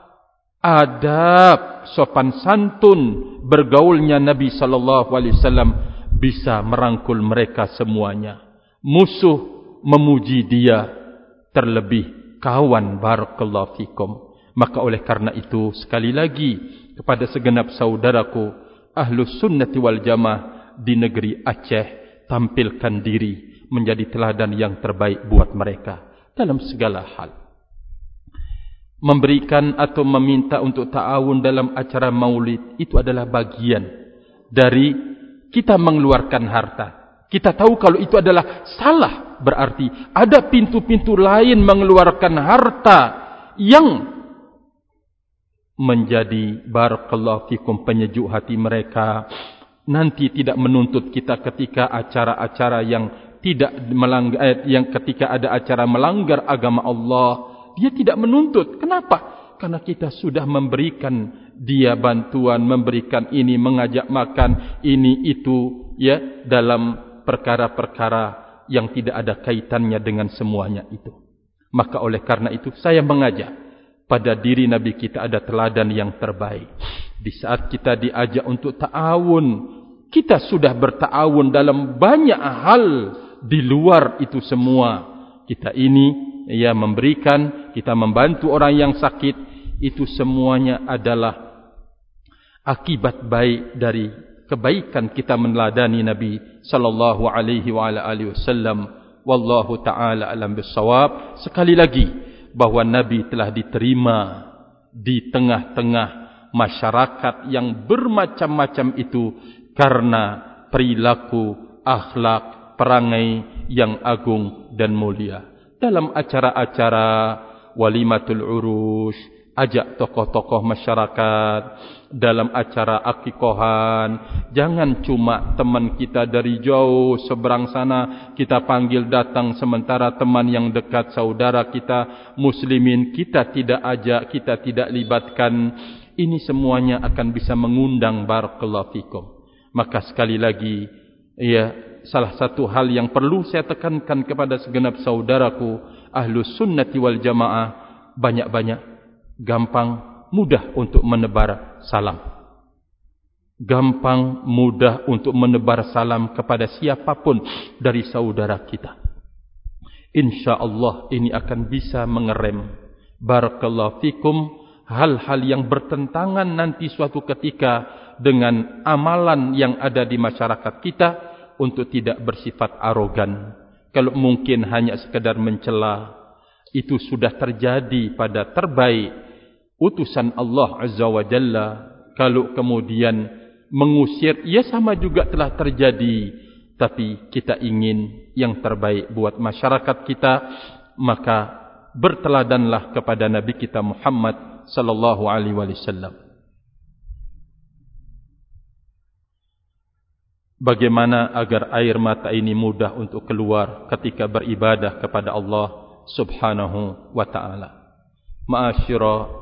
S1: adab, sopan santun bergaulnya Nabi sallallahu alaihi wasallam bisa merangkul mereka semuanya. Musuh memuji dia, terlebih kawan, barakallahu fikum. Maka oleh karena itu sekali lagi kepada segenap saudaraku Ahlus Sunnati wal Jamaah di negeri Aceh, tampilkan diri menjadi teladan yang terbaik buat mereka dalam segala hal. Memberikan atau meminta untuk ta'awun dalam acara maulid itu adalah bagian dari kita mengeluarkan harta. Kita tahu kalau itu adalah salah, berarti ada pintu-pintu lain mengeluarkan harta yang menjadi barakallahu fikum penyejuk hati mereka. Nanti tidak menuntut kita ketika acara-acara yang tidak melanggar, eh, yang ketika ada acara melanggar agama Allah, dia tidak menuntut. Kenapa? Karena kita sudah memberikan dia bantuan, memberikan ini, mengajak makan, ini itu, ya, dalam perkara-perkara yang tidak ada kaitannya dengan semuanya itu. Maka oleh karena itu saya mengajak pada diri Nabi kita ada teladan yang terbaik. Di saat kita diajak untuk ta'awun, kita sudah berta'awun dalam banyak hal di luar itu semua. Kita ini ya memberikan, kita membantu orang yang sakit, itu semuanya adalah akibat baik dari kebaikan kita meneladani Nabi sallallahu alaihi wa ala alihi wasallam. Wallahu taala alam bissawab. Sekali lagi bahwa Nabi telah diterima di tengah-tengah masyarakat yang bermacam-macam itu karena perilaku, akhlak, perangai yang agung dan mulia. Dalam acara-acara walimatul urus, ajak tokoh-tokoh masyarakat. Dalam acara akikohan, jangan cuma teman kita dari jauh seberang sana kita panggil datang, sementara teman yang dekat saudara kita muslimin kita tidak ajak, kita tidak libatkan. Ini semuanya akan bisa mengundang barakallahu fikum. Maka sekali lagi, ya, salah satu hal yang perlu saya tekankan kepada segenap saudaraku Ahlus Sunnati wal Jamaah, banyak-banyak, gampang, mudah untuk menebar salam. Gampang, mudah untuk menebar salam kepada siapapun dari saudara kita. InsyaAllah ini akan bisa mengerem barakallahu fikum hal-hal yang bertentangan nanti suatu ketika dengan amalan yang ada di masyarakat kita, untuk tidak bersifat arogan. Kalau mungkin hanya sekedar mencela, itu sudah terjadi pada terbaik utusan Allah Azza wa Jalla. Kalau kemudian mengusir, ya sama juga telah terjadi. Tapi kita ingin yang terbaik buat masyarakat kita, maka berteladanlah kepada Nabi kita Muhammad sallallahu alaihi wasallam. Bagaimana agar air mata ini mudah untuk keluar ketika beribadah kepada Allah Subhanahu wa ta'ala. Ma'asyira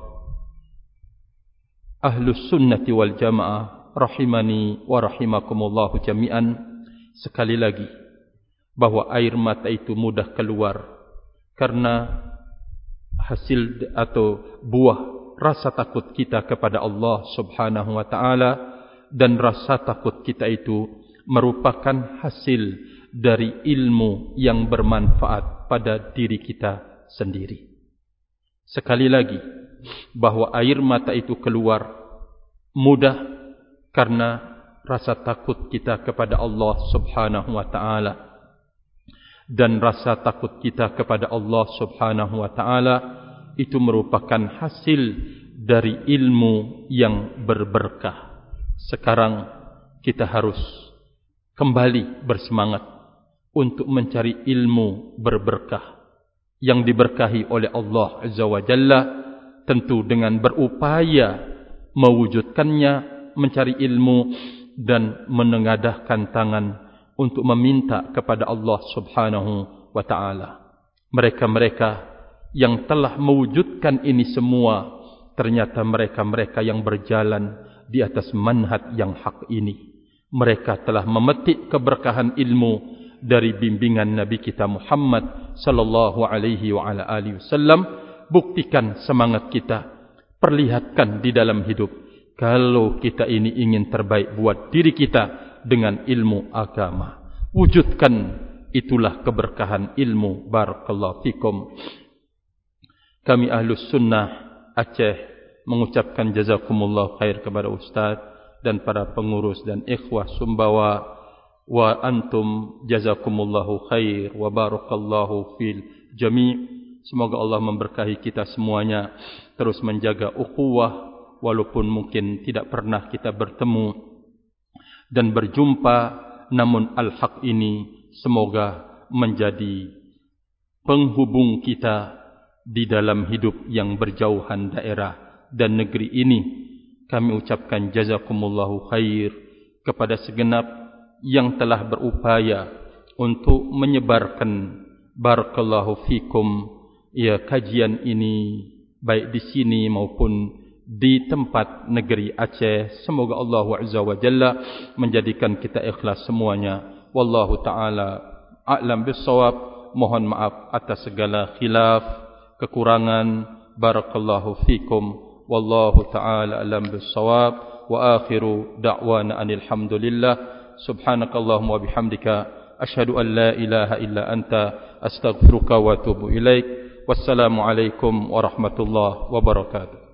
S1: Ahlus Sunnati wal Jamaah rahimani wa rahimakumullahu jami'an. Sekali lagi, bahwa air mata itu mudah keluar karena hasil atau buah rasa takut kita kepada Allah Subhanahu wa ta'ala. Dan rasa takut kita itu merupakan hasil dari ilmu yang bermanfaat pada diri kita sendiri. Sekali lagi, bahwa air mata itu keluar mudah karena rasa takut kita kepada Allah Subhanahu wa taala. Dan rasa takut kita kepada Allah Subhanahu wa taala itu merupakan hasil dari ilmu yang berberkah. Sekarang kita harus kembali bersemangat untuk mencari ilmu berberkah yang diberkahi oleh Allah Azza wa Jalla, tentu dengan berupaya mewujudkannya, mencari ilmu dan menengadahkan tangan untuk meminta kepada Allah Subhanahu wa taala. Mereka-mereka yang telah mewujudkan ini semua ternyata mereka-mereka yang berjalan di atas manhaj yang hak ini. Mereka telah memetik keberkahan ilmu dari bimbingan Nabi kita Muhammad sallallahu alaihi wa ala alihi wasallam. Buktikan semangat kita, perlihatkan di dalam hidup kalau kita ini ingin terbaik buat diri kita dengan ilmu agama. Wujudkan itulah keberkahan ilmu. Barakallahu fikum. Kami Ahlus Sunnah Aceh mengucapkan jazakumullah khair kepada Ustaz dan para pengurus dan ikhwah Sumbawa. Wa antum jazakumullahu khair wa barakallahu fil jami'. Semoga Allah memberkahi kita semuanya, terus menjaga ukhuwah walaupun mungkin tidak pernah kita bertemu dan berjumpa, namun al-haq ini semoga menjadi penghubung kita di dalam hidup yang berjauhan daerah dan negeri ini. Kami ucapkan jazakumullahu khair kepada segenap yang telah berupaya untuk menyebarkan barakallahu fikum ya kajian ini baik di sini maupun di tempat negeri Aceh. Semoga Allah Azza wa Jalla menjadikan kita ikhlas semuanya. Wallahu taala a'lam bissawab. Mohon maaf atas segala khilaf, kekurangan. Barakallahu fikum. Wallahu taala a'lam bissawab. Wa akhiru da'wana anil hamdulillah. Subhanakallahumma wa bihamdika asyhadu an la ilaha illa anta astaghfiruka wa atubu ilaik. Wassalamu alaikum warahmatullahi wabarakatuh.